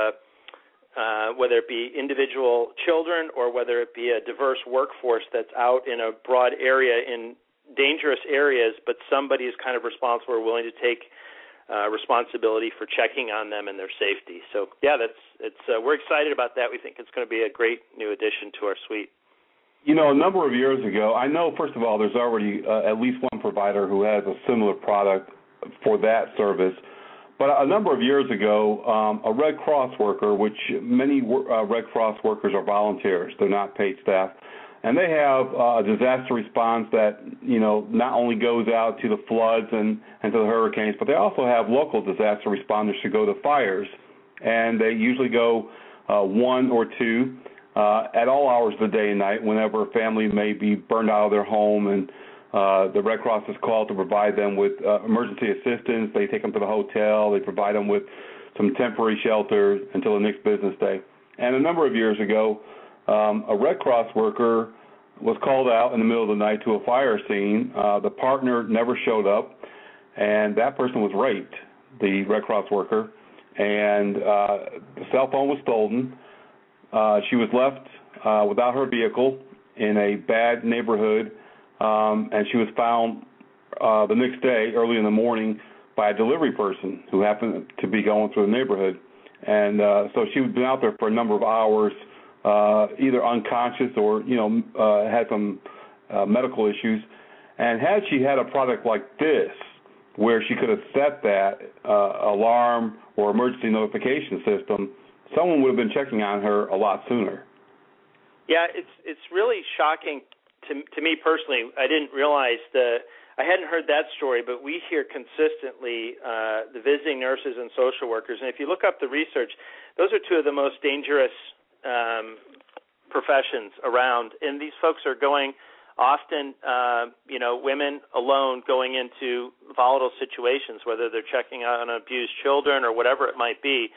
uh, whether it be individual children or whether it be a diverse workforce that's out in a broad area in dangerous areas, but somebody is kind of responsible or willing to take uh, responsibility for checking on them and their safety. So, yeah, that's it's. Uh, we're excited about that. We think it's going to be a great new addition to our suite. You know, a number of years ago, I know, first of all, there's already uh, at least one provider who has a similar product for that service. But a number of years ago, um, a Red Cross worker, which many uh, Red Cross workers are volunteers, they're not paid staff, and they have uh, a disaster response that, you know, not only goes out to the floods and, and to the hurricanes, but they also have local disaster responders to go to fires. And they usually go uh, one or two Uh, at all hours of the day and night, whenever a family may be burned out of their home, and uh, the Red Cross is called to provide them with uh, emergency assistance. They take them to the hotel. They provide them with some temporary shelter until the next business day. And a number of years ago, um, a Red Cross worker was called out in the middle of the night to a fire scene. Uh, the partner never showed up, and that person was raped, the Red Cross worker, and uh, the cell phone was stolen. Uh, she was left uh, without her vehicle in a bad neighborhood, um, and she was found uh, the next day, early in the morning, by a delivery person who happened to be going through the neighborhood. And uh, so she had been out there for a number of hours, uh, either unconscious or, you know, uh, had some uh, medical issues. And had she had a product like this, where she could have set that uh, alarm or emergency notification system, someone would have been checking on her a lot sooner. Yeah, it's it's really shocking to to me personally. I didn't realize the I hadn't heard that story, but we hear consistently uh, the visiting nurses and social workers. And if you look up the research, those are two of the most dangerous um, professions around, and these folks are going often, uh, you know, women alone going into volatile situations, whether they're checking on abused children or whatever it might be,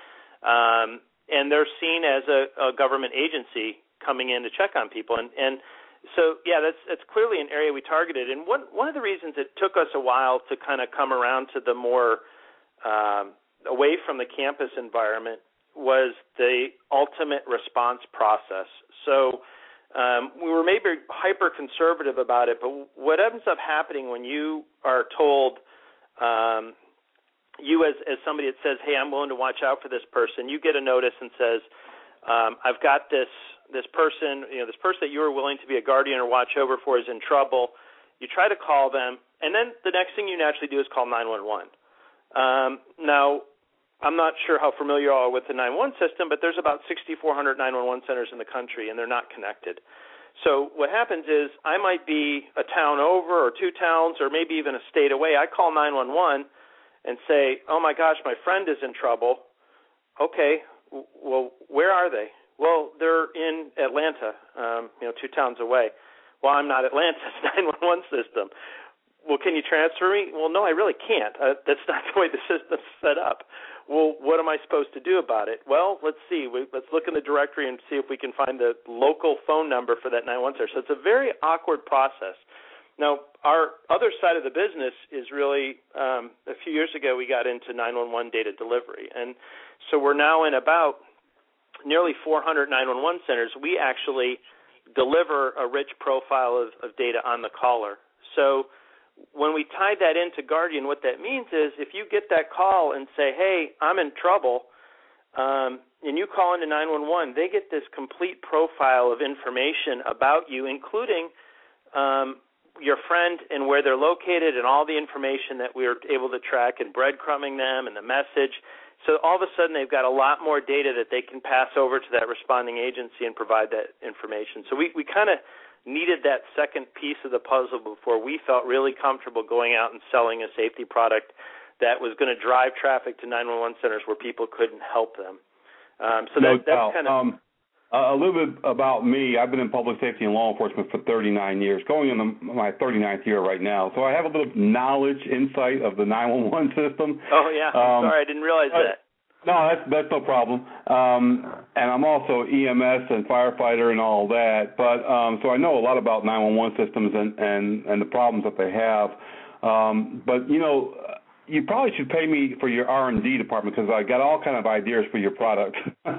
um, and they're seen as a, a government agency coming in to check on people. And, and so, yeah, that's that's clearly an area we targeted. And one one of the reasons it took us a while to kind of come around to the more um, away from the campus environment was the ultimate response process. So um, we were maybe hyper-conservative about it, but what ends up happening when you are told, um, you as, as somebody that says, hey, I'm willing to watch out for this person, you get a notice and says, um, I've got this this person, you know, this person that you were willing to be a guardian or watch over for is in trouble. You try to call them, and then the next thing you naturally do is call nine one one. Um, now, I'm not sure how familiar you are with the nine one one system, but there's about sixty-four hundred nine one one centers in the country, and they're not connected. So what happens is I might be a town over or two towns or maybe even a state away. I call nine one one and say, oh, my gosh, my friend is in trouble. Okay, well, where are they? Well, they're in Atlanta, um, you know, two towns away. Well, I'm not Atlanta. It's nine one one system. Well, can you transfer me? Well, no, I really can't. Uh, that's not the way the system's set up. Well, what am I supposed to do about it? Well, let's see. We, let's look in the directory and see if we can find the local phone number for that nine one one center. So it's a very awkward process. Now, our other side of the business is really, um, a few years ago, we got into nine one one data delivery. And so we're now in about nearly four hundred nine one one centers. We actually deliver a rich profile of, of data on the caller. So when we tied that into Guardian, what that means is if you get that call and say, hey, I'm in trouble, um, and you call into nine one one, they get this complete profile of information about you, including um, your friend and where they're located and all the information that we were able to track and breadcrumbing them and the message. So all of a sudden they've got a lot more data that they can pass over to that responding agency and provide that information. So we, we kind of needed that second piece of the puzzle before we felt really comfortable going out and selling a safety product that was going to drive traffic to nine one one centers where people couldn't help them. Um, so that, no that's kind of... Um, a little bit about me. I've been in public safety and law enforcement for thirty-nine years, going into my thirty-ninth year right now. So I have a little knowledge, insight of the nine one one system. Oh, yeah. Um, Sorry, I didn't realize uh, that. No, that's that's no problem. Um, and I'm also E M S and firefighter and all that. But um, so I know a lot about nine one one systems and, and, and the problems that they have. Um, but, you know, you probably should pay me for your R and D department because I got all kind of ideas for your product.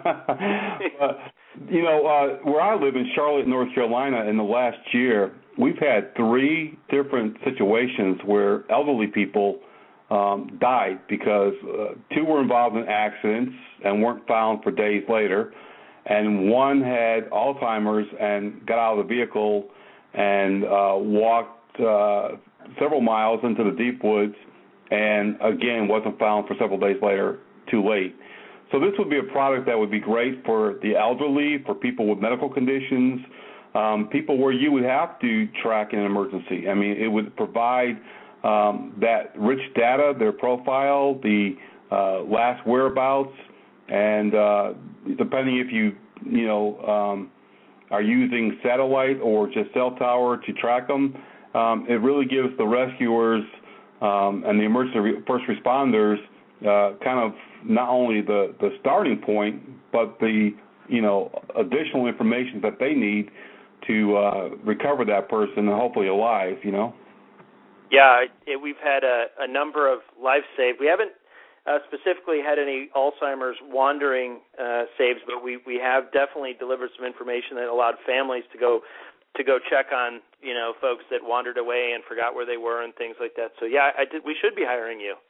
but, you know, uh, where I live in Charlotte, North Carolina, in the last year, we've had three different situations where elderly people um, died because uh, two were involved in accidents and weren't found for days later, and one had Alzheimer's and got out of the vehicle and uh, walked uh, several miles into the deep woods and, again, wasn't found for several days later, too late. So this would be a product that would be great for the elderly, for people with medical conditions, um, people where you would have to track an emergency. I mean, it would provide um, that rich data, their profile, the uh, last whereabouts, and uh, depending if you, you know, um, are using satellite or just cell tower to track them, um, it really gives the rescuers um, and the emergency re- first responders uh, kind of not only the, the starting point, but the, you know, additional information that they need to uh, recover that person and hopefully alive, you know? Yeah, it, we've had a, a number of lives saved. We haven't uh, specifically had any Alzheimer's wandering uh, saves, but we, we have definitely delivered some information that allowed families to go to go check on, you know, folks that wandered away and forgot where they were and things like that. So, yeah, I did, we should be hiring you.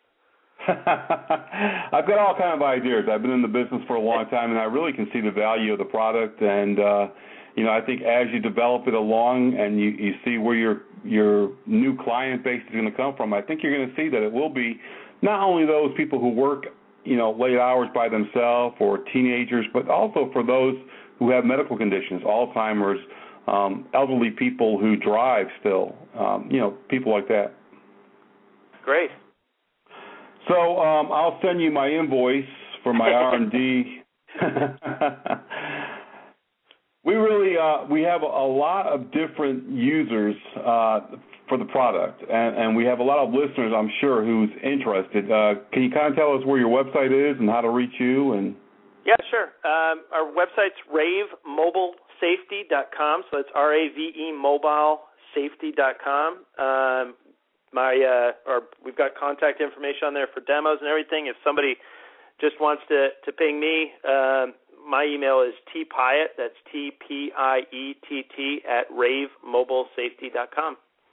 I've got all kind of ideas. I've been in the business for a long time, and I really can see the value of the product. And uh, you know, I think as you develop it along and you, you see where your your new client base is going to come from, I think you're going to see that it will be not only those people who work, you know, late hours by themselves or teenagers, but also for those who have medical conditions, Alzheimer's, um, elderly people who drive still, um, you know, people like that. Great. So um, I'll send you my invoice for my R and D. We really uh, we have a lot of different users uh, for the product, and, and we have a lot of listeners, I'm sure, who's interested. Uh, can you kind of tell us where your website is and how to reach you? And yeah, sure. Um, our website's rave mobile safety dot com, so it's R A V E mobile safety dot com. Um, my uh, or we've got contact information on there for demos and everything. If somebody just wants to, to ping me, um, my email is tpiett, that's T P I E T T, at rave mobile safety dot com.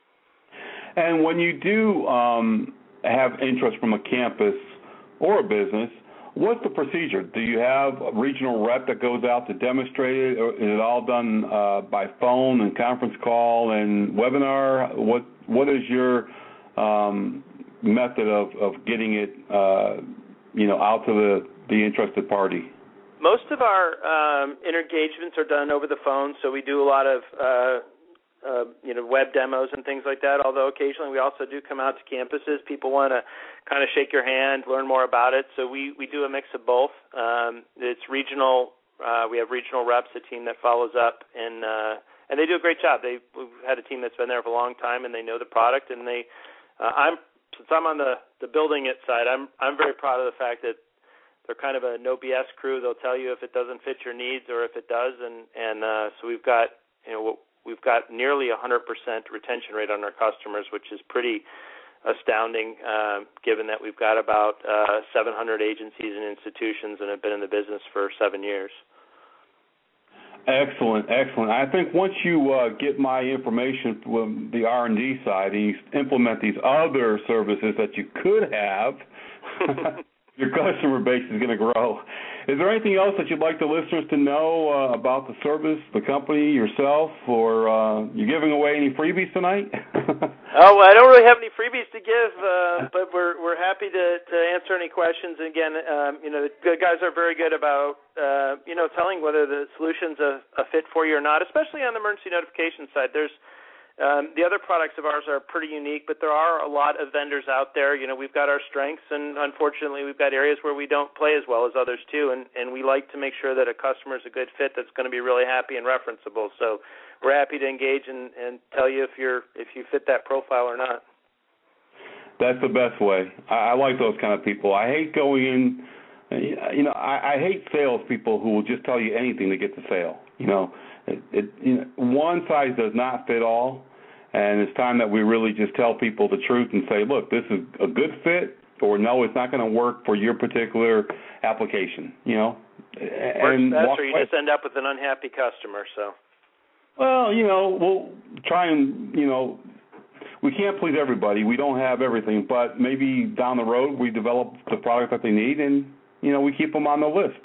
And when you do um, have interest from a campus or a business, what's the procedure? Do you have a regional rep that goes out to demonstrate it, or is it all done uh, by phone and conference call and webinar? What What is your um, method of, of getting it, uh, you know, out to the, the interested party? Most of our um, engagements are done over the phone, so we do a lot of uh, uh, you know web demos and things like that. Although occasionally we also do come out to campuses. People want to kind of shake your hand, learn more about it. So we, we do a mix of both. Um, it's regional. Uh, we have regional reps, a team that follows up, and uh, and they do a great job. They we've had a team that's been there for a long time, and they know the product. And they, uh, I'm since I'm on the, the building it side, I'm I'm very proud of the fact that they're kind of a no B S crew. They'll tell you if it doesn't fit your needs or if it does, and and uh, so we've got you know we've got nearly one hundred percent retention rate on our customers, which is pretty astounding, uh, given that we've got about uh, seven hundred agencies and institutions and have been in the business for seven years. Excellent, excellent. I think once you uh, get my information from the R and D side and you implement these other services that you could have, your customer base is going to grow. Is there anything else that you'd like the listeners to know uh, about the service, the company, yourself, or uh, you giving away any freebies tonight? Oh, well, I don't really have any freebies to give, uh, but we're we're happy to, to answer any questions. And again, um, you know, the guys are very good about uh, you know telling whether the solution's a, a fit for you or not, especially on the emergency notification side. There's Um, the other products of ours are pretty unique, but there are a lot of vendors out there. You know, we've got our strengths, and unfortunately we've got areas where we don't play as well as others too, and, and we like to make sure that a customer is a good fit that's going to be really happy and referenceable. So we're happy to engage and, and tell you if you're if you fit that profile or not. That's the best way. I, I like those kind of people. I hate going in, you know, I, I hate salespeople who will just tell you anything to get the sale. You know, it, it, you know, one size does not fit all, and it's time that we really just tell people the truth and say, look, this is a good fit, or no, it's not going to work for your particular application. You know, works and best, or you just end up with an unhappy customer. So, well, you know, we'll try and you know. We can't please everybody. We don't have everything, but maybe down the road we develop the product that they need, and you know we keep them on the list.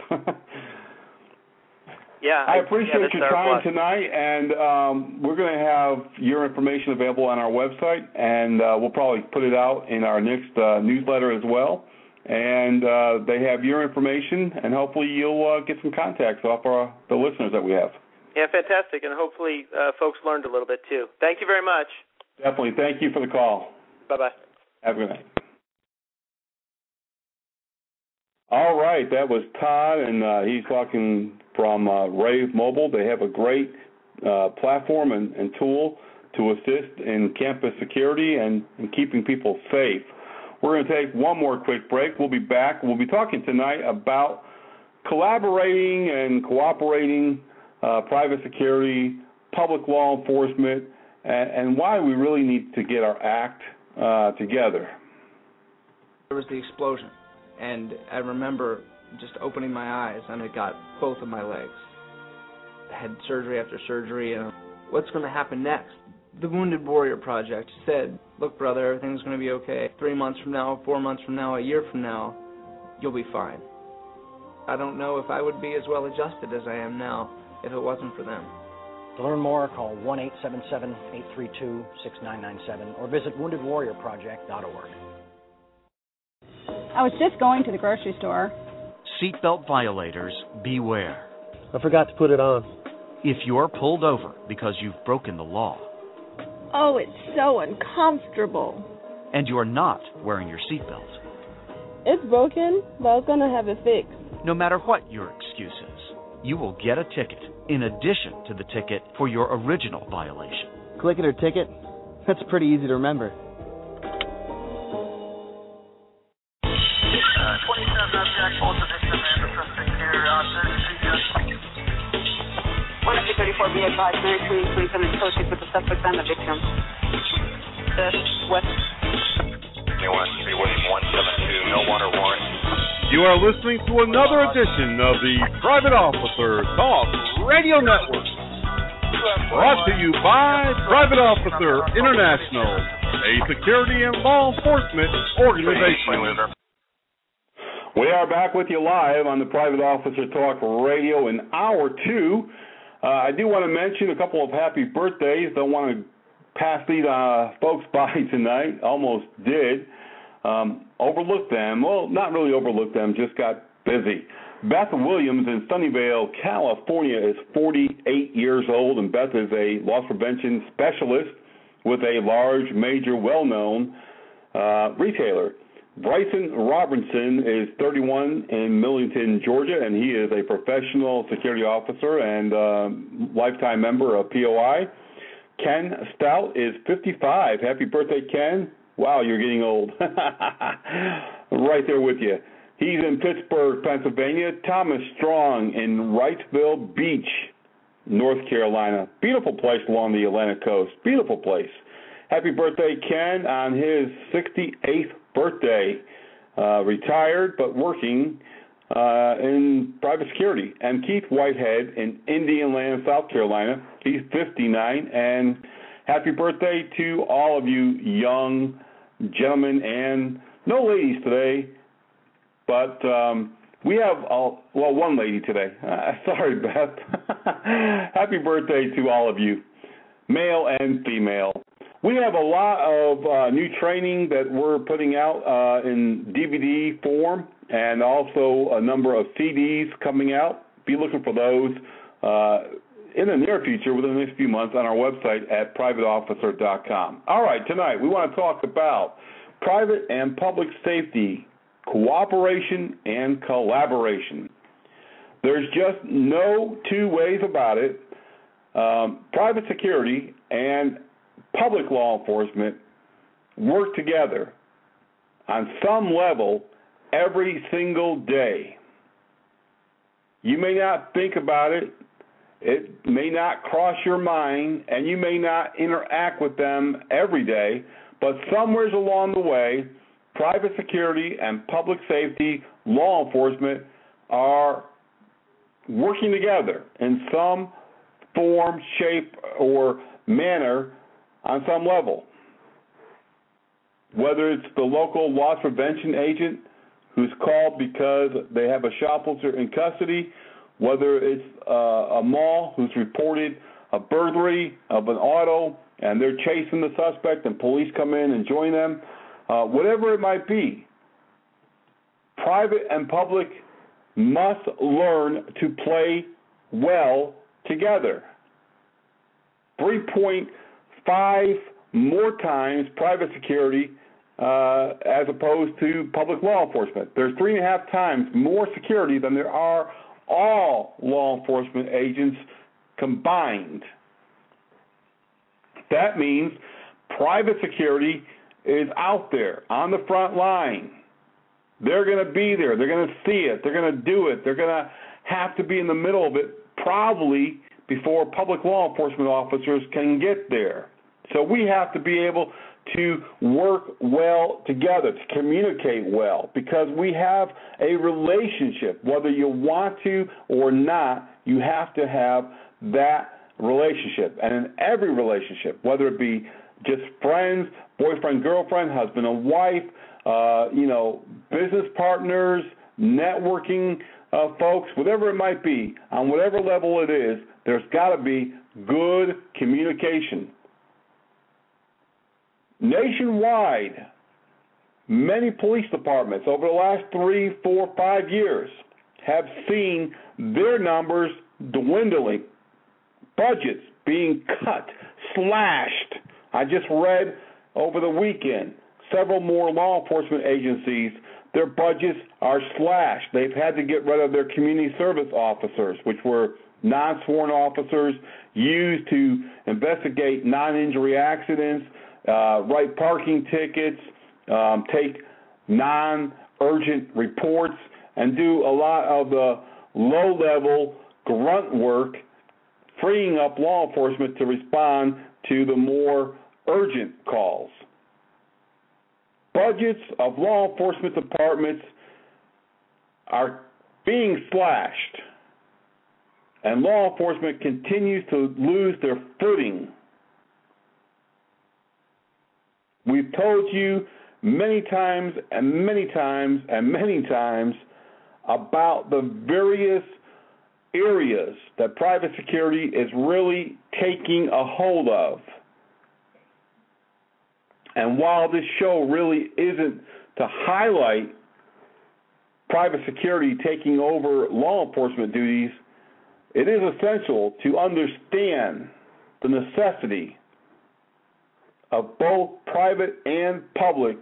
Yeah, I appreciate yeah, your time plus. tonight, and um, we're going to have your information available on our website, and uh, we'll probably put it out in our next uh, newsletter as well. And uh, they have your information, and hopefully you'll uh, get some contacts off our, the listeners that we have. Yeah, fantastic, and hopefully uh, folks learned a little bit too. Thank you very much. Definitely. Thank you for the call. Bye-bye. Have a good night. All right, that was Todd, and uh, he's talking from uh, Rave Mobile. They have a great uh, platform and, and tool to assist in campus security and, and keeping people safe. We're going to take one more quick break. We'll be back. We'll be talking tonight about collaborating and cooperating, uh, private security, public law enforcement, and, and why we really need to get our act uh, together. There was the explosion. And I remember just opening my eyes, and it got both of my legs. I had surgery after surgery, and what's going to happen next? The Wounded Warrior Project said, look, brother, everything's going to be okay. Three months from now, four months from now, a year from now, you'll be fine. I don't know if I would be as well adjusted as I am now if it wasn't for them. To learn more, call one eight seven seven, eight three two, six nine nine seven or visit wounded warrior project dot org. I was just going to the grocery store. Seatbelt violators, beware. I forgot to put it on. If you're pulled over because you've broken the law. Oh, it's so uncomfortable. And you're not wearing your seatbelt. It's broken, but I was going to have it fixed. No matter what your excuse is, you will get a ticket in addition to the ticket for your original violation. Click it or ticket? That's pretty easy to remember. twenty-seven object, both of this Amanda suspect here, uh, one of thirty-four, be advised, Mary Queen, twenty-seven, associated with the suspect and the victim. This, west. Anyone, three William one seven two, no water warrant. You are listening to another edition of the Private Officer Talk Radio Network. Brought to you by Private Officer International, a security and law enforcement organization. We are back with you live on the Private Officer Talk Radio in hour two. Uh, I do want to mention a couple of happy birthdays. Don't want to pass these uh, folks by tonight. Almost did. Um, overlooked them. Well, not really overlooked them, just got busy. Beth Williams in Sunnyvale, California is forty-eight years old, and Beth is a loss prevention specialist with a large, major, well-known uh, retailer. Bryson Robinson is thirty-one in Millington, Georgia, and he is a professional security officer and uh, lifetime member of P O I. Ken Stout is fifty-five. Happy birthday, Ken. Wow, you're getting old. Right there with you. He's in Pittsburgh, Pennsylvania. Thomas Strong in Wrightsville Beach, North Carolina. Beautiful place along the Atlantic coast. Beautiful place. Happy birthday, Ken, on his sixty-eighth birthday. Uh, retired but working uh, in private security. And Keith Whitehead in Indian Land, South Carolina. He's fifty-nine. And happy birthday to all of you young gentlemen and no ladies today. But um, we have, all, well, one lady today. Uh, sorry, Beth. Happy birthday to all of you, male and female. We have a lot of uh, new training that we're putting out uh, in D V D form and also a number of C Ds coming out. Be looking for those uh, in the near future, within the next few months, on our website at private officer dot com. All right, tonight we want to talk about private and public safety, cooperation and collaboration. There's just no two ways about it. Um, private security and public law enforcement work together on some level every single day. You may not think about it, it may not cross your mind, and you may not interact with them every day, but somewhere along the way, private security and public safety, law enforcement are working together in some form, shape, or manner on some level. Whether it's the local loss prevention agent who's called because they have a shoplifter in custody, whether it's uh, a mall who's reported a burglary of an auto and they're chasing the suspect and police come in and join them, uh, whatever it might be, private and public must learn to play well together. three point five more times private security uh, as opposed to public law enforcement. There's three and a half times more security than there are all law enforcement agents combined. That means private security is out there on the front line. They're going to be there. They're going to see it. They're going to do it. They're going to have to be in the middle of it probably before public law enforcement officers can get there. So we have to be able to work well together, to communicate well, because we have a relationship. Whether you want to or not, you have to have that relationship. And in every relationship, whether it be just friends, boyfriend, girlfriend, husband and wife, uh, you know, business partners, networking uh, folks, whatever it might be, on whatever level it is, there's got to be good communication. Nationwide, many police departments over the last three, four, five years have seen their numbers dwindling, budgets being cut, slashed. I just read over the weekend several more law enforcement agencies, their budgets are slashed. They've had to get rid of their community service officers, which were non-sworn officers use to investigate non-injury accidents, uh, write parking tickets, um, take non-urgent reports, and do a lot of the low-level grunt work, freeing up law enforcement to respond to the more urgent calls. Budgets of law enforcement departments are being slashed, and law enforcement continues to lose their footing. We've told you many times and many times and many times about the various areas that private security is really taking a hold of. And while this show really isn't to highlight private security taking over law enforcement duties, it is essential to understand the necessity of both private and public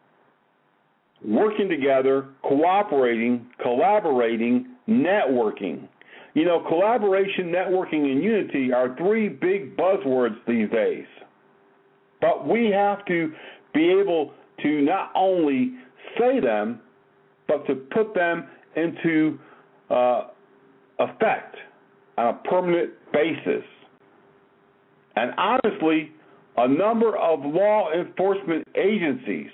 working together, cooperating, collaborating, networking. You know, collaboration, networking, and unity are three big buzzwords these days. But we have to be able to not only say them, but to put them into uh, effect on a permanent basis. And honestly, a number of law enforcement agencies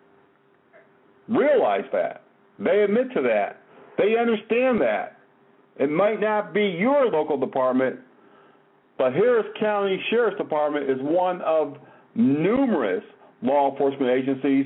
realize that. They admit to that. They understand that. It might not be your local department, but Harris County Sheriff's Department is one of numerous law enforcement agencies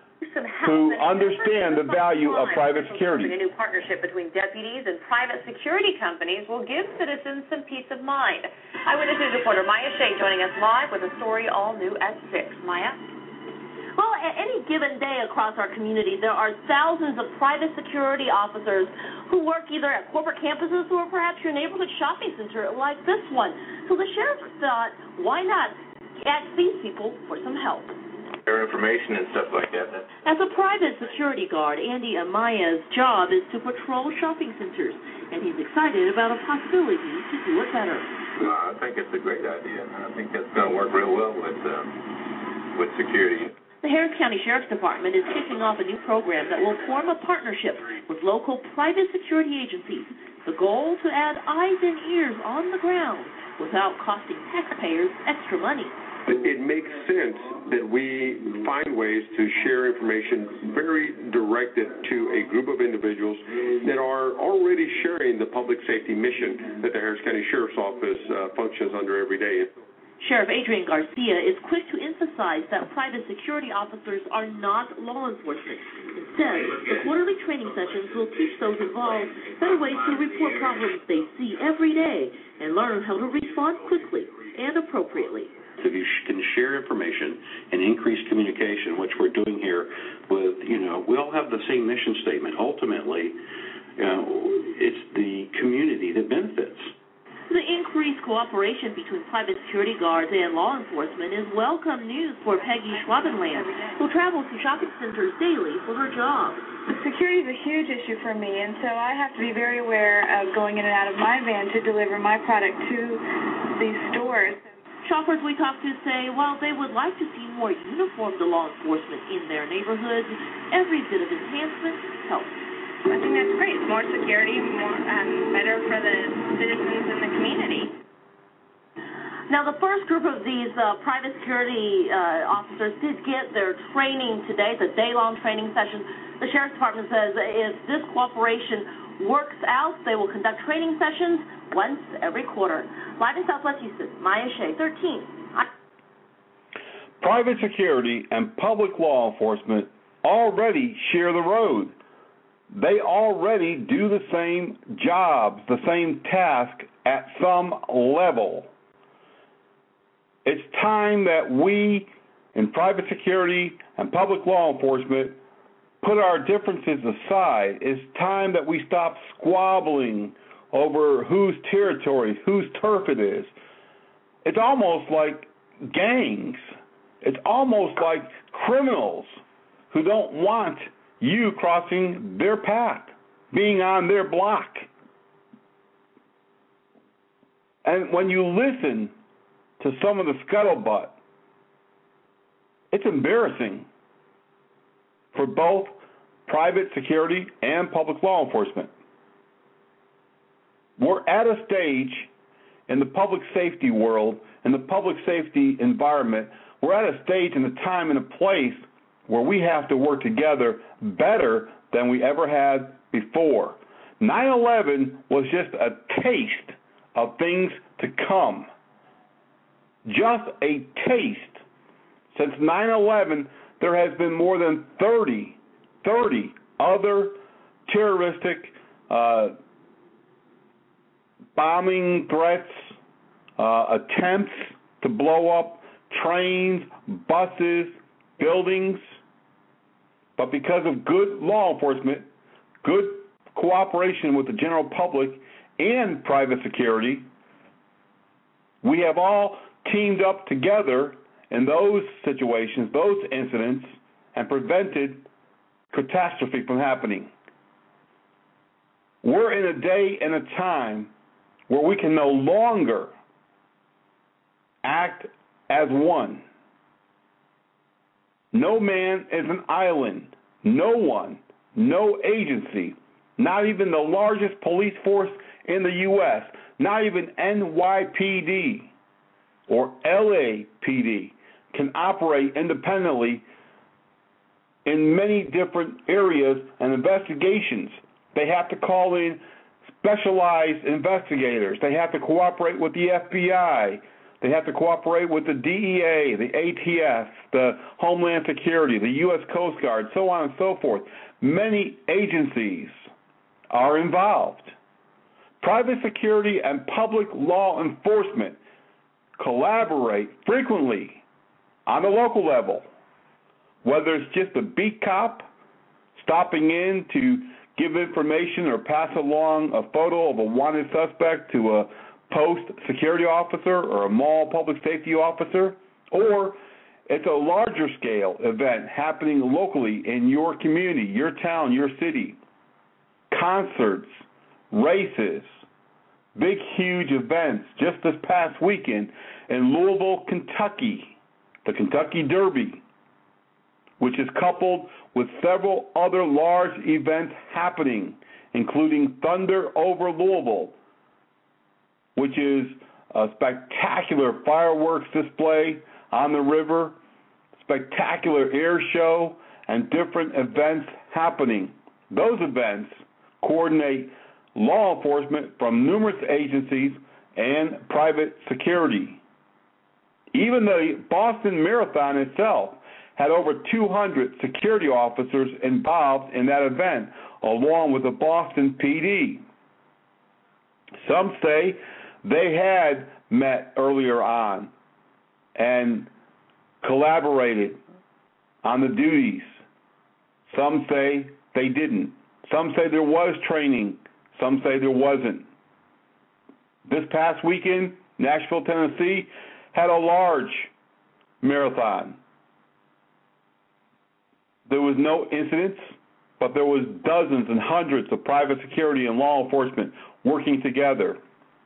who understand the value of private security. A new partnership between deputies and private security companies will give citizens some peace of mind. Eyewitness News reporter Maya Shea joining us live with a story all new at six. Maya? Well, at any given day across our community, there are thousands of private security officers who work either at corporate campuses or perhaps your neighborhood shopping center like this one. So the sheriff thought, why not ask these people for some help? Their information and stuff like that. As a private security guard, Andy Amaya's job is to patrol shopping centers, and he's excited about a possibility to do it better. Uh, I think it's a great idea. I think that's going to work real well with um, with security. The Harris County Sheriff's Department is kicking off a new program that will form a partnership with local private security agencies. The goal, to add eyes and ears on the ground without costing taxpayers extra money. It makes sense that we find ways to share information very directed to a group of individuals that are already sharing the public safety mission that the Harris County Sheriff's Office uh, functions under every day. Sheriff Adrian Garcia is quick to emphasize that private security officers are not law enforcement. Instead, the quarterly training sessions will teach those involved better ways to report problems they see every day and learn how to respond quickly and appropriately. If you can share information and increase communication, which we're doing here with, you know, we all have the same mission statement. Ultimately, you know, it's the community that benefits. The increased cooperation between private security guards and law enforcement is welcome news for Peggy Schwabenland, who travels to shopping centers daily for her job. Security is a huge issue for me, and so I have to be very aware of going in and out of my van to deliver my product to these stores. Shoppers we talked to say while they would like to see more uniformed law enforcement in their neighborhoods, every bit of enhancement helps. I think that's great. More security, more um, better for the citizens in the community. Now, the first group of these uh, private security uh, officers did get their training today, the day-long training session. The Sheriff's Department says if this cooperation works out, they will conduct training sessions once every quarter. Live in Southwest Houston, Maya Shea, thirteen. Private security and public law enforcement already share the road. They already do the same jobs, the same task at some level. It's time that we in private security and public law enforcement put our differences aside. It's time that we stop squabbling over whose territory, whose turf it is. It's almost like gangs. It's almost like criminals who don't want you crossing their path, being on their block. And when you listen to some of the scuttlebutt, it's embarrassing for both private security and public law enforcement. We're at a stage in the public safety world, in the public safety environment, we're at a stage in a time and a place where we have to work together better than we ever had before. nine eleven was just a taste of things to come. Just a taste. Since nine eleven, there has been more than thirty, thirty other terroristic uh, bombing threats, uh, attempts to blow up trains, buses, buildings. But because of good law enforcement, good cooperation with the general public and private security, we have all teamed up together in those situations, those incidents, and prevented catastrophe from happening. We're in a day and a time where we can no longer act as one. No man is an island. No one, no agency, not even the largest police force in the U S, not even N Y P D or L A P D can operate independently in many different areas and investigations. They have to call in specialized investigators. They have to cooperate with the F B I. They have to cooperate with the D E A, the A T F, the Homeland Security, the U S Coast Guard, so on and so forth. Many agencies are involved. Private security and public law enforcement collaborate frequently on the local level, whether it's just a beat cop stopping in to give information or pass along a photo of a wanted suspect to a post security officer or a mall public safety officer, or it's a larger scale event happening locally in your community, your town, your city. Concerts, races, big, huge events. Just this past weekend in Louisville, Kentucky, the Kentucky Derby, which is coupled with several other large events happening, including Thunder over Louisville, which is a spectacular fireworks display on the river, spectacular air show, and different events happening. Those events coordinate law enforcement from numerous agencies and private security. Even the Boston Marathon itself had over two hundred security officers involved in that event, along with the Boston P D. Some say they had met earlier on and collaborated on the duties. Some say they didn't. Some say there was training. Some say there wasn't. This past weekend, Nashville, Tennessee had a large marathon. There was no incidents, but there was dozens and hundreds of private security and law enforcement working together.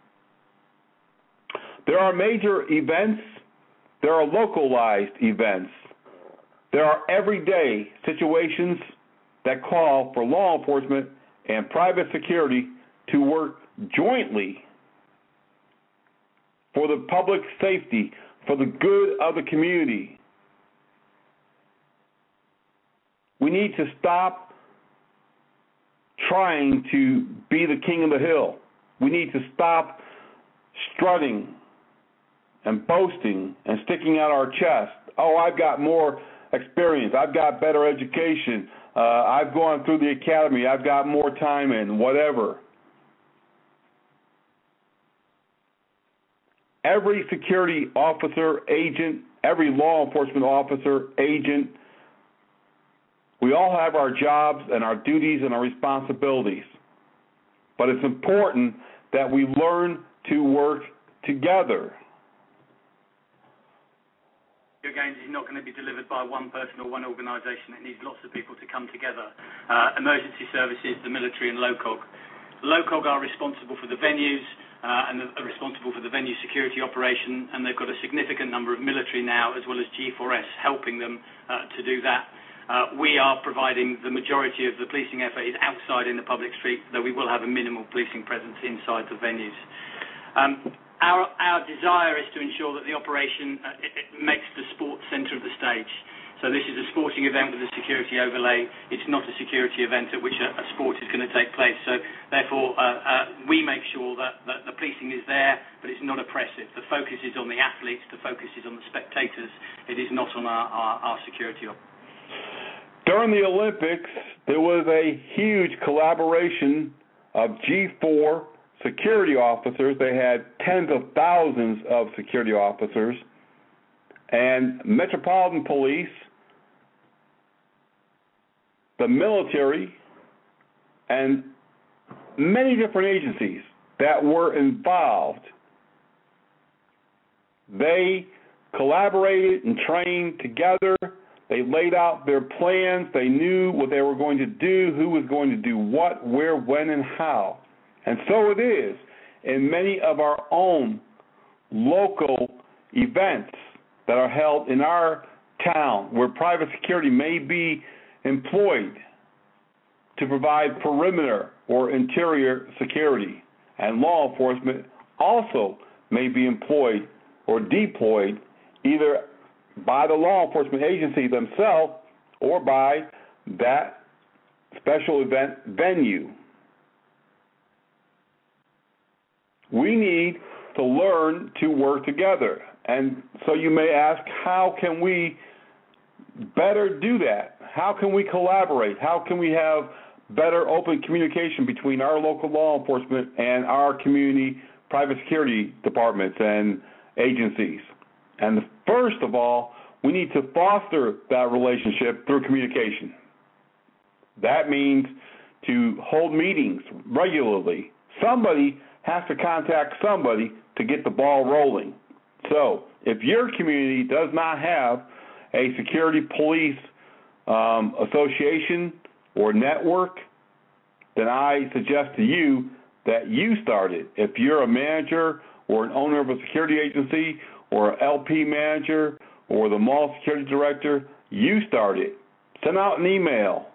There are major events. There are localized events. There are everyday situations that call for law enforcement and private security to work jointly for the public safety, for the good of the community. We need to stop trying to be the king of the hill. We need to stop strutting and boasting and sticking out our chest. Oh, I've got more experience. I've got better education. Uh, I've gone through the academy. I've got more time in, whatever. Every security officer, agent, every law enforcement officer, agent, we all have our jobs and our duties and our responsibilities. But it's important that we learn to work together. Your gains is not going to be delivered by one person or one organisation. It needs lots of people to come together. Uh, emergency services, the military and LOCOG. LOCOG are responsible for the venues. uh, and are responsible for the venue security operation, and they've got a significant number of military now, as well as G four S, helping them uh, to do that. Uh, we are providing the majority of the policing effort is outside in the public street, though we will have a minimal policing presence inside the venues. Um, our, our desire is to ensure that the operation uh, it, it makes the sport centre of the stage. So this is a sporting event with a security overlay. It's not a security event at which a, a sport is going to take place. So therefore, uh, uh, we make sure that, that the policing is there, but it's not oppressive. The focus is on the athletes. The focus is on the spectators. It is not on our, our, our security operation. During the Olympics, there was a huge collaboration of G four security officers. They had tens of thousands of security officers, and Metropolitan Police, the military, and many different agencies that were involved. They collaborated and trained together. They laid out their plans. They knew what they were going to do, who was going to do what, where, when, and how. And so it is in many of our own local events that are held in our town where private security may be employed to provide perimeter or interior security. And law enforcement also may be employed or deployed either by the law enforcement agency themselves or by that special event venue. We need to learn to work together. And so you may ask, how can we better do that? How can we collaborate? How can we have better open communication between our local law enforcement and our community private security departments and agencies? And first of all, we need to foster that relationship through communication. That means to hold meetings regularly. Somebody has to contact somebody to get the ball rolling. So if your community does not have a security police um, association or network, then I suggest to you that you start it. If you're a manager or an owner of a security agency or an L P manager or the mall security director, you start it. Send out an email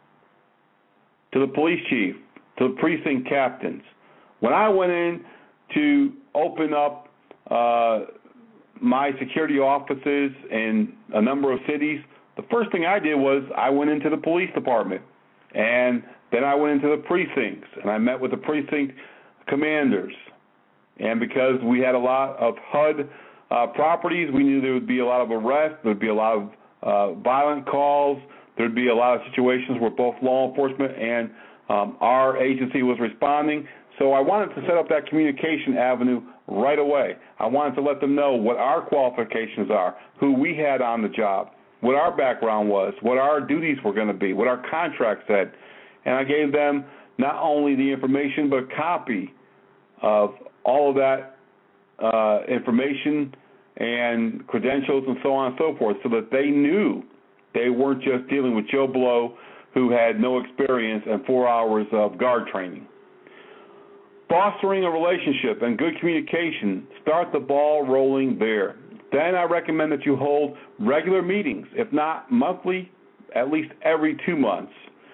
to the police chief, to the precinct captains. When I went in to open up uh, my security offices in a number of cities, the first thing I did was I went into the police department, and then I went into the precincts, and I met with the precinct commanders. And because we had a lot of H U D uh, properties, we knew there would be a lot of arrests, there would be a lot of uh, violent calls, there would be a lot of situations where both law enforcement and um, our agency was responding. So I wanted to set up that communication avenue right away. I wanted to let them know what our qualifications are, who we had on the job, what our background was, what our duties were going to be, what our contract said. And I gave them not only the information, but a copy of all of that uh, information and credentials and so on and so forth, so that they knew they weren't just dealing with Joe Blow who had no experience and four hours of guard training. Fostering a relationship and good communication, start the ball rolling there. Then I recommend that you hold regular meetings, if not monthly, at least every two months.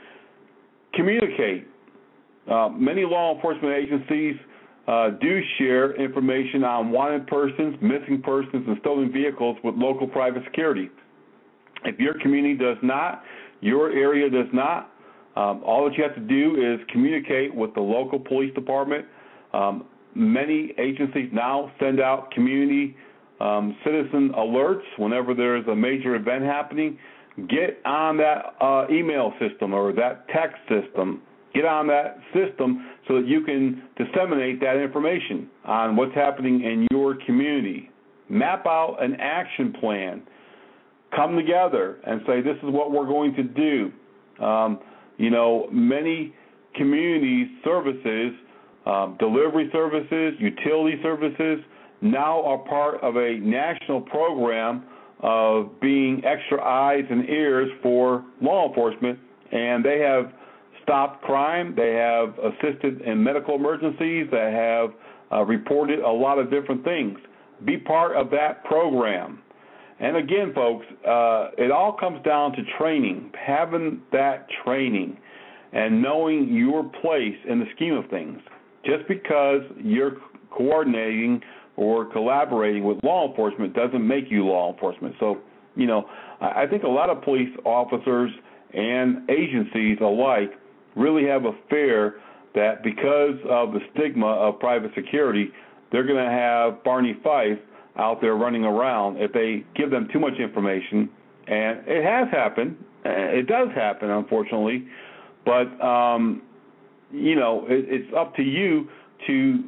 Communicate. Uh, many law enforcement agencies uh, do share information on wanted persons, missing persons, and stolen vehicles with local private security. If your community does not, your area does not, Um, all that you have to do is communicate with the local police department. Um, many agencies now send out community um, citizen alerts whenever there is a major event happening. Get on that uh, email system or that text system. Get on that system so that you can disseminate that information on what's happening in your community. Map out an action plan. Come together and say, this is what we're going to do. Um, You know, many community services, um, delivery services, utility services, now are part of a national program of being extra eyes and ears for law enforcement, and they have stopped crime, they have assisted in medical emergencies, they have uh, reported a lot of different things. Be part of that program. And again, folks, uh, it all comes down to training, having that training and knowing your place in the scheme of things. Just because you're coordinating or collaborating with law enforcement doesn't make you law enforcement. So, you know, I think a lot of police officers and agencies alike really have a fear that because of the stigma of private security, they're going to have Barney Fife out there running around if they give them too much information. And it has happened. It does happen, unfortunately. But, um, you know, it, it's up to you to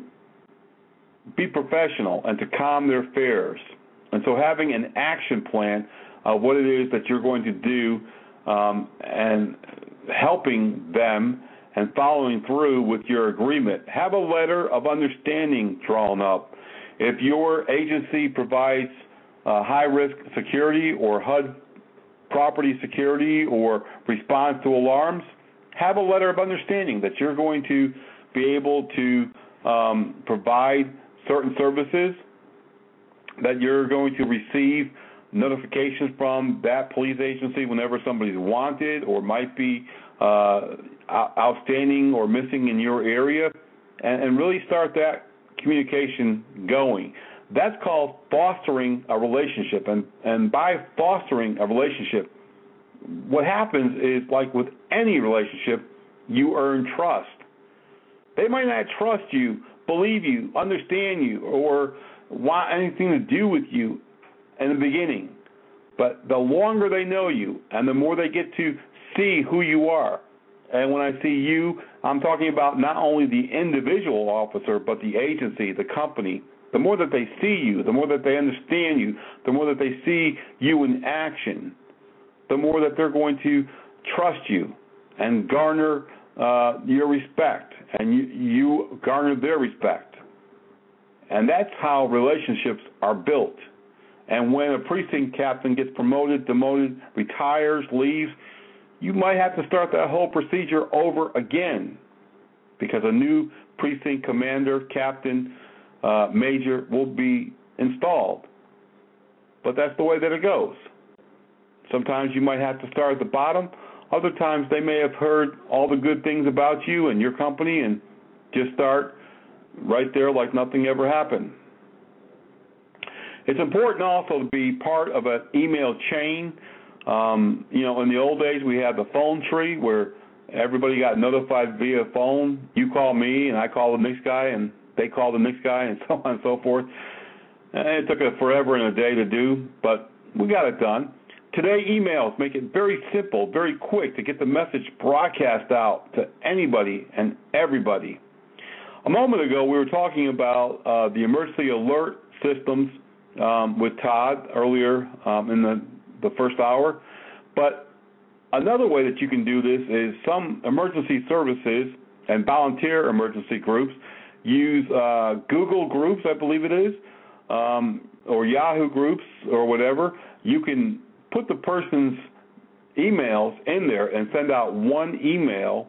be professional and to calm their fears. And so having an action plan of what it is that you're going to do um, and helping them and following through with your agreement. Have a letter of understanding drawn up. If your agency provides uh, high-risk security or H U D property security or response to alarms, have a letter of understanding that you're going to be able to um, provide certain services, that you're going to receive notifications from that police agency whenever somebody's wanted or might be uh, outstanding or missing in your area, and, and really start that communication going. That's called fostering a relationship. And, and by fostering a relationship, what happens is, like with any relationship, you earn trust. They might not trust you, believe you, understand you, or want anything to do with you in the beginning. But the longer they know you and the more they get to see who you are, and when I see you, I'm talking about not only the individual officer, but the agency, the company. The more that they see you, the more that they understand you, the more that they see you in action, the more that they're going to trust you and garner uh, your respect, and you, you garner their respect. And that's how relationships are built. And when a precinct captain gets promoted, demoted, retires, leaves, you might have to start that whole procedure over again because a new precinct commander, captain, uh, major will be installed. But that's the way that it goes. Sometimes you might have to start at the bottom. Other times they may have heard all the good things about you and your company and just start right there like nothing ever happened. It's important also to be part of an email chain. Um, you know, in the old days we had the phone tree where everybody got notified via phone. You call me and I call the next guy and they call the next guy and so on and so forth. And it took us forever and a day to do, but we got it done. Today, emails make it very simple, very quick to get the message broadcast out to anybody and everybody. A moment ago, we were talking about uh, the emergency alert systems um, with Todd earlier um, in the, the first hour. But another way that you can do this is some emergency services and volunteer emergency groups use uh, Google Groups, I believe it is, um, or Yahoo Groups or whatever. You can put the person's emails in there and send out one email,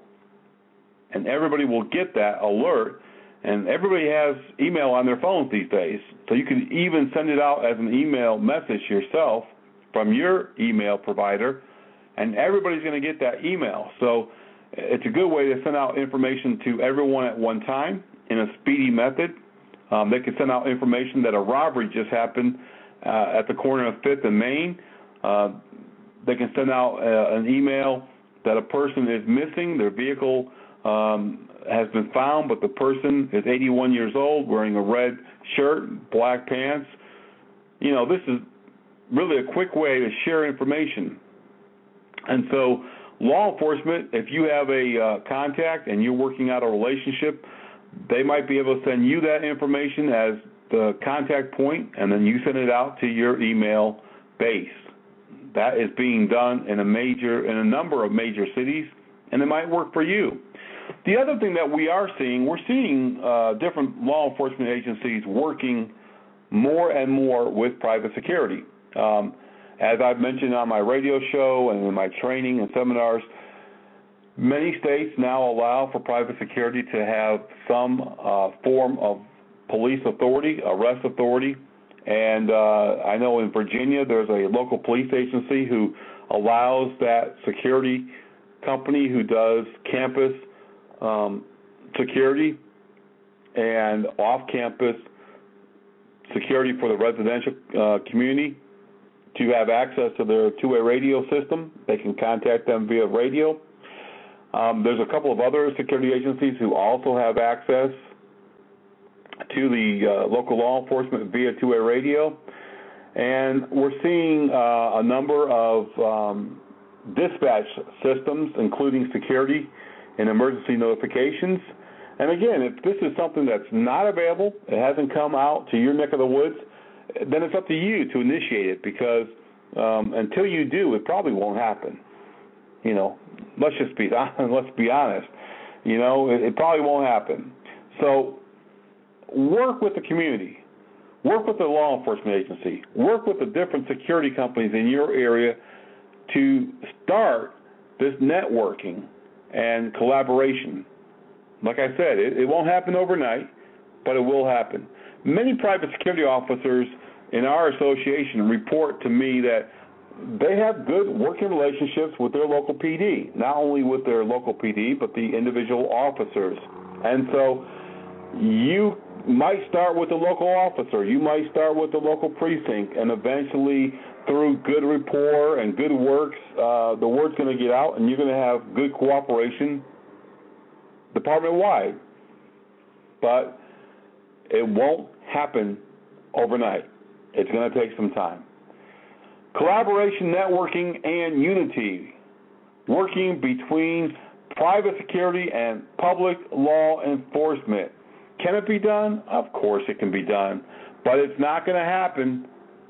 and everybody will get that alert. And everybody has email on their phones these days, so you can even send it out as an email message yourself from your email provider, and everybody's going to get that email. So it's a good way to send out information to everyone at one time in a speedy method. Um, they can send out information that a robbery just happened uh, at the corner of Fifth and Main. Uh, they can send out uh, an email that a person is missing. Their vehicle um, has been found, but the person is eighty-one years old, wearing a red shirt, black pants. You know, this is really a quick way to share information. And so law enforcement, if you have a uh, contact and you're working out a relationship, they might be able to send you that information as the contact point, and then you send it out to your email base. That is being done in a major, in a number of major cities, and it might work for you. The other thing that we are seeing, we're seeing uh, different law enforcement agencies working more and more with private security. Um, as I've mentioned on my radio show and in my training and seminars, many states now allow for private security to have some uh, form of police authority, arrest authority. And uh, I know in Virginia there's a local police agency who allows that security company who does campus um, security and off-campus security for the residential uh, community to have access to their two-way radio system. They can contact them via radio. Um, there's a couple of other security agencies who also have access to the uh, local law enforcement via two-way radio. And we're seeing uh, a number of um, dispatch systems, including security and emergency notifications. And again, if this is something that's not available, it hasn't come out to your neck of the woods, then it's up to you to initiate it, because um, until you do, it probably won't happen. You know, let's just be let's be honest. You know, it, it probably won't happen. So work with the community. Work with the law enforcement agency. Work with the different security companies in your area to start this networking and collaboration. Like I said, it, it won't happen overnight, but it will happen. Many private security officers in our association report to me that they have good working relationships with their local P D, not only with their local P D, but the individual officers. And so you might start with the local officer. You might start with the local precinct, and eventually through good rapport and good works, uh, the word's going to get out, and you're going to have good cooperation department-wide. But it won't happen overnight. It's going to take some time. Collaboration, networking, and unity, working between private security and public law enforcement. Can it be done? Of course it can be done, but it's not going to happen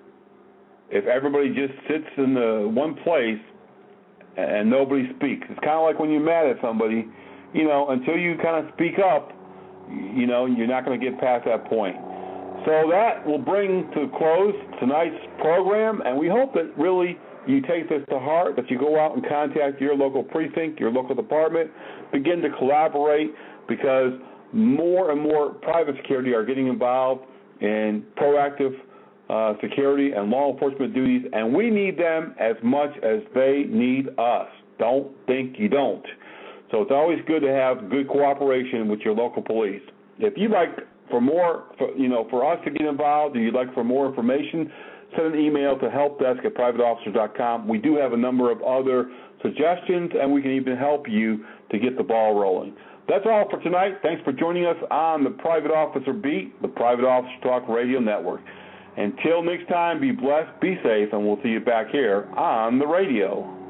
if everybody just sits in the one place and nobody speaks. It's kind of like when you're mad at somebody, you know, until you kind of speak up, you know, you're not going to get past that point. So that will bring to a close tonight's program, and we hope that really you take this to heart, that you go out and contact your local precinct, your local department, begin to collaborate, because more and more private security are getting involved in proactive uh, security and law enforcement duties, and we need them as much as they need us. Don't think you don't. So it's always good to have good cooperation with your local police. If you'd like for more, for, you know, for us to get involved, or you'd like for more information, send an email to helpdesk at private officers dot com. We do have a number of other suggestions, and we can even help you to get the ball rolling. That's all for tonight. Thanks for joining us on the Private Officer Beat, the Private Officer Talk Radio Network. Until next time, be blessed, be safe, and we'll see you back here on the radio.